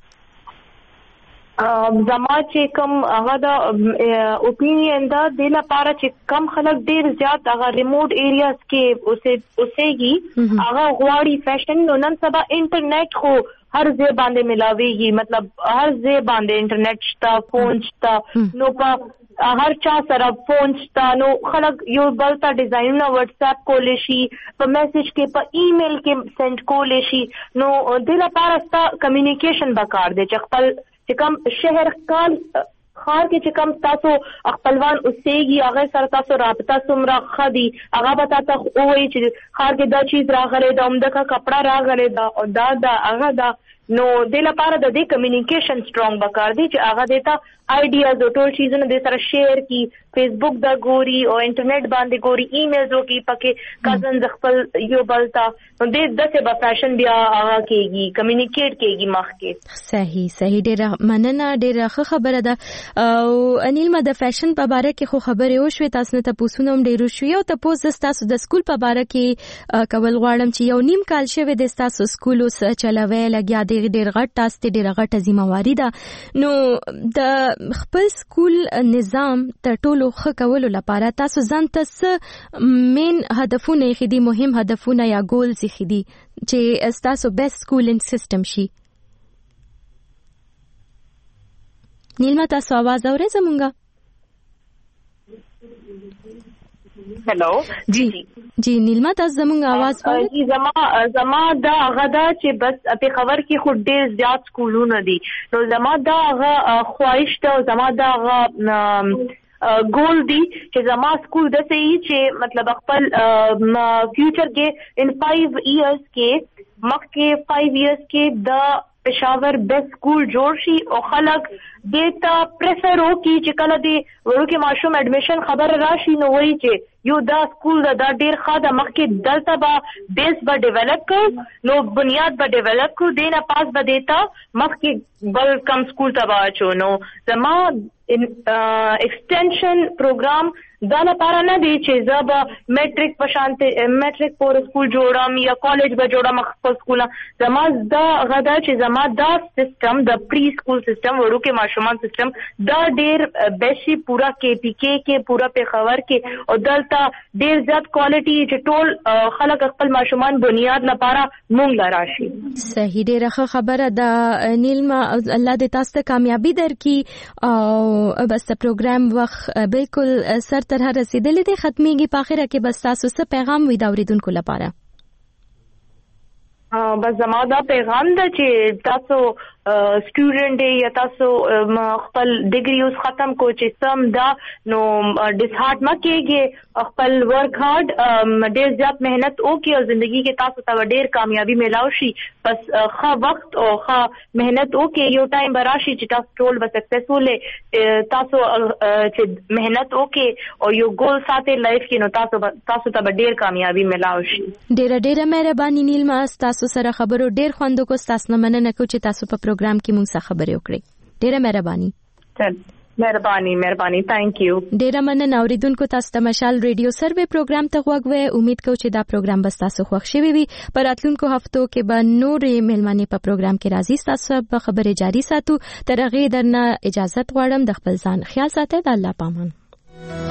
زما چې کوم هغه د اوپینین دا د لپاره چې کم خلک ډیر زیات هغه ریموټ ایریاز کې اوسېږي هغه غواړي فیشن نو نن سبا انټرنیټ خو هر ځای باندې ملاويږي مطلب هر ځای باندې انټرنیټ شته فون شته نو په هر چا سره فون شته نو خلک یو بل ته ډیزاینونه واتس اپ کولې شي په میسج کې په ایمیل کې سند کولې شي نو د لپاره ستا کمیونیکیشن بکار دی چې خپل چې کوم شهر خار کې چې کوم تاسو خپلوان اوسېږي هغه سره تاسو رابطه څومره ښه دي هغه به تاسو وایي چې خار کې دا چیز راغلی دا عمده کپڑا راغلی دا او دا هغه دا نو د لپاره د دې کمیونیکیشن سترونګ بکار دی چې هغه دیتا آیډیاز او ټول چیزونه د سره شیر کی فیسبوک دا ګوري او انټرنیټ باندې ګوري ایمیلز وکي پکې کزن خپل یو بلتا نو د دسه به فیشن بیا هغه کېږي کمیونیکیټ کېږي مخ کې صحیح ډېر مننه ډېر ښه خبره ده او انیل ما د فیشن په اړه کې خو خبرې وشوي تاسو ته پوښتنه هم ډېر شوی او تاسو تاسو د سکول په اړه کې کول غواړم چې یو نیم کال شوی د تاسو سکول اوس چلوي لګیا ډېر غټ تاسو ته ډېر غټه ذمہواری ده نو د خپل سکول نظام تر ټولو ښه کولو لپاره تاسو ځان ته مین هدفونه خېدي مهم هدفونه یا ګولز خېدي چې تاسو بیسټ سکولینګ سیستم شي نیلما تاسو आवाज اورئ زمونږه هلو جی نیلما تاسو زمونږه आवाज اورئ جی زما دا غدا چې بس په خبر کې خو ډېر زیات سکولونه دي نو زما دا خواهش ته زما دا ګول دی چې زما سکول د سې چې مطلب خپل فیوچر کې ان 5 ایئرز کې مخکې 5 ایئرز کې د پېښور بیسټ سکول جوړ شي او خلک دیتا پریفر وکړي چې کله دی ورکه ماشوم اډمیشن خبر راشي نو وایي چې یو دا سکول دا ډېر ښه ده مخکې دلته به بیس به ډیولپ کړو نو بنیاد به ډیولپ کړو دینه پاس به دیتا مخکې بل کم سکول ته به اچو نو زما ایکسټنشن پروګرام دا لپاره نه دی چې زه به میټریک په شانته میټریک پور سکول جوړم یا کالج به جوړم خپل سکول زما دا غدا چې زما دا سیستم د پری سکول سیستم ورکه ماشومان سیستم دا ډېر بیسي پورا کې پی کې پورا په خبر کې او دلته ډېر زیات کوالټي چې ټول خلک خپل ماشومان بنیاد لپاره مونږ لراشي صحیح ډېر خبره ده نیلما الله دې تاسو ته کامیابی درکړي او بس پروګرام وخت بالکل سر تر رسیدلې دي ختميږي په اخره کې بس تاسو څه پیغام وي دا اوریدونکو لپاره بس زما دا پیغام ده چې تاسو سټوډنټ یا تاسو خپل ډیګري اوس ختم کو چې سم دا نو ډیس هارټ ما کېږي خپل ورک هارد ډېر زیات مهنت وکړي او ژوندۍ کې تاسو ته ډېر کامیابی ملاوي شي بس ښه وخت او ښه مهنت وکړي یو ټایم براشي چې تاسو ټول به سکسسفل تاسو چې مهنت وکړي او یو ګول ساتي لایف کې نو تاسو ته ډېر کامیابی ملاوي شي ډېر مهرباني نیلما تاسو سره خبرو ډېر خوند کو تاسو نه مننه کو چې تاسو په پروګرام کې موږ سره خبرې وکړې ډېر مهرباني مهرباني ثانک یو. ډیره مننه اوریدونکو. تاسو ته مشال ریډیو سروې پروګرام ته غوږ وې. امید کوم چې دا پروګرام به تاسو خوښ شوي وي. په راتلونکو هفتو کې به نورې مېلمنې په پروګرام کې راځي. تاسو به خبرې جاري ساتو. تر هغې درنه اجازه غواړم. د خپل ځان خیال ساتئ. د الله پامان.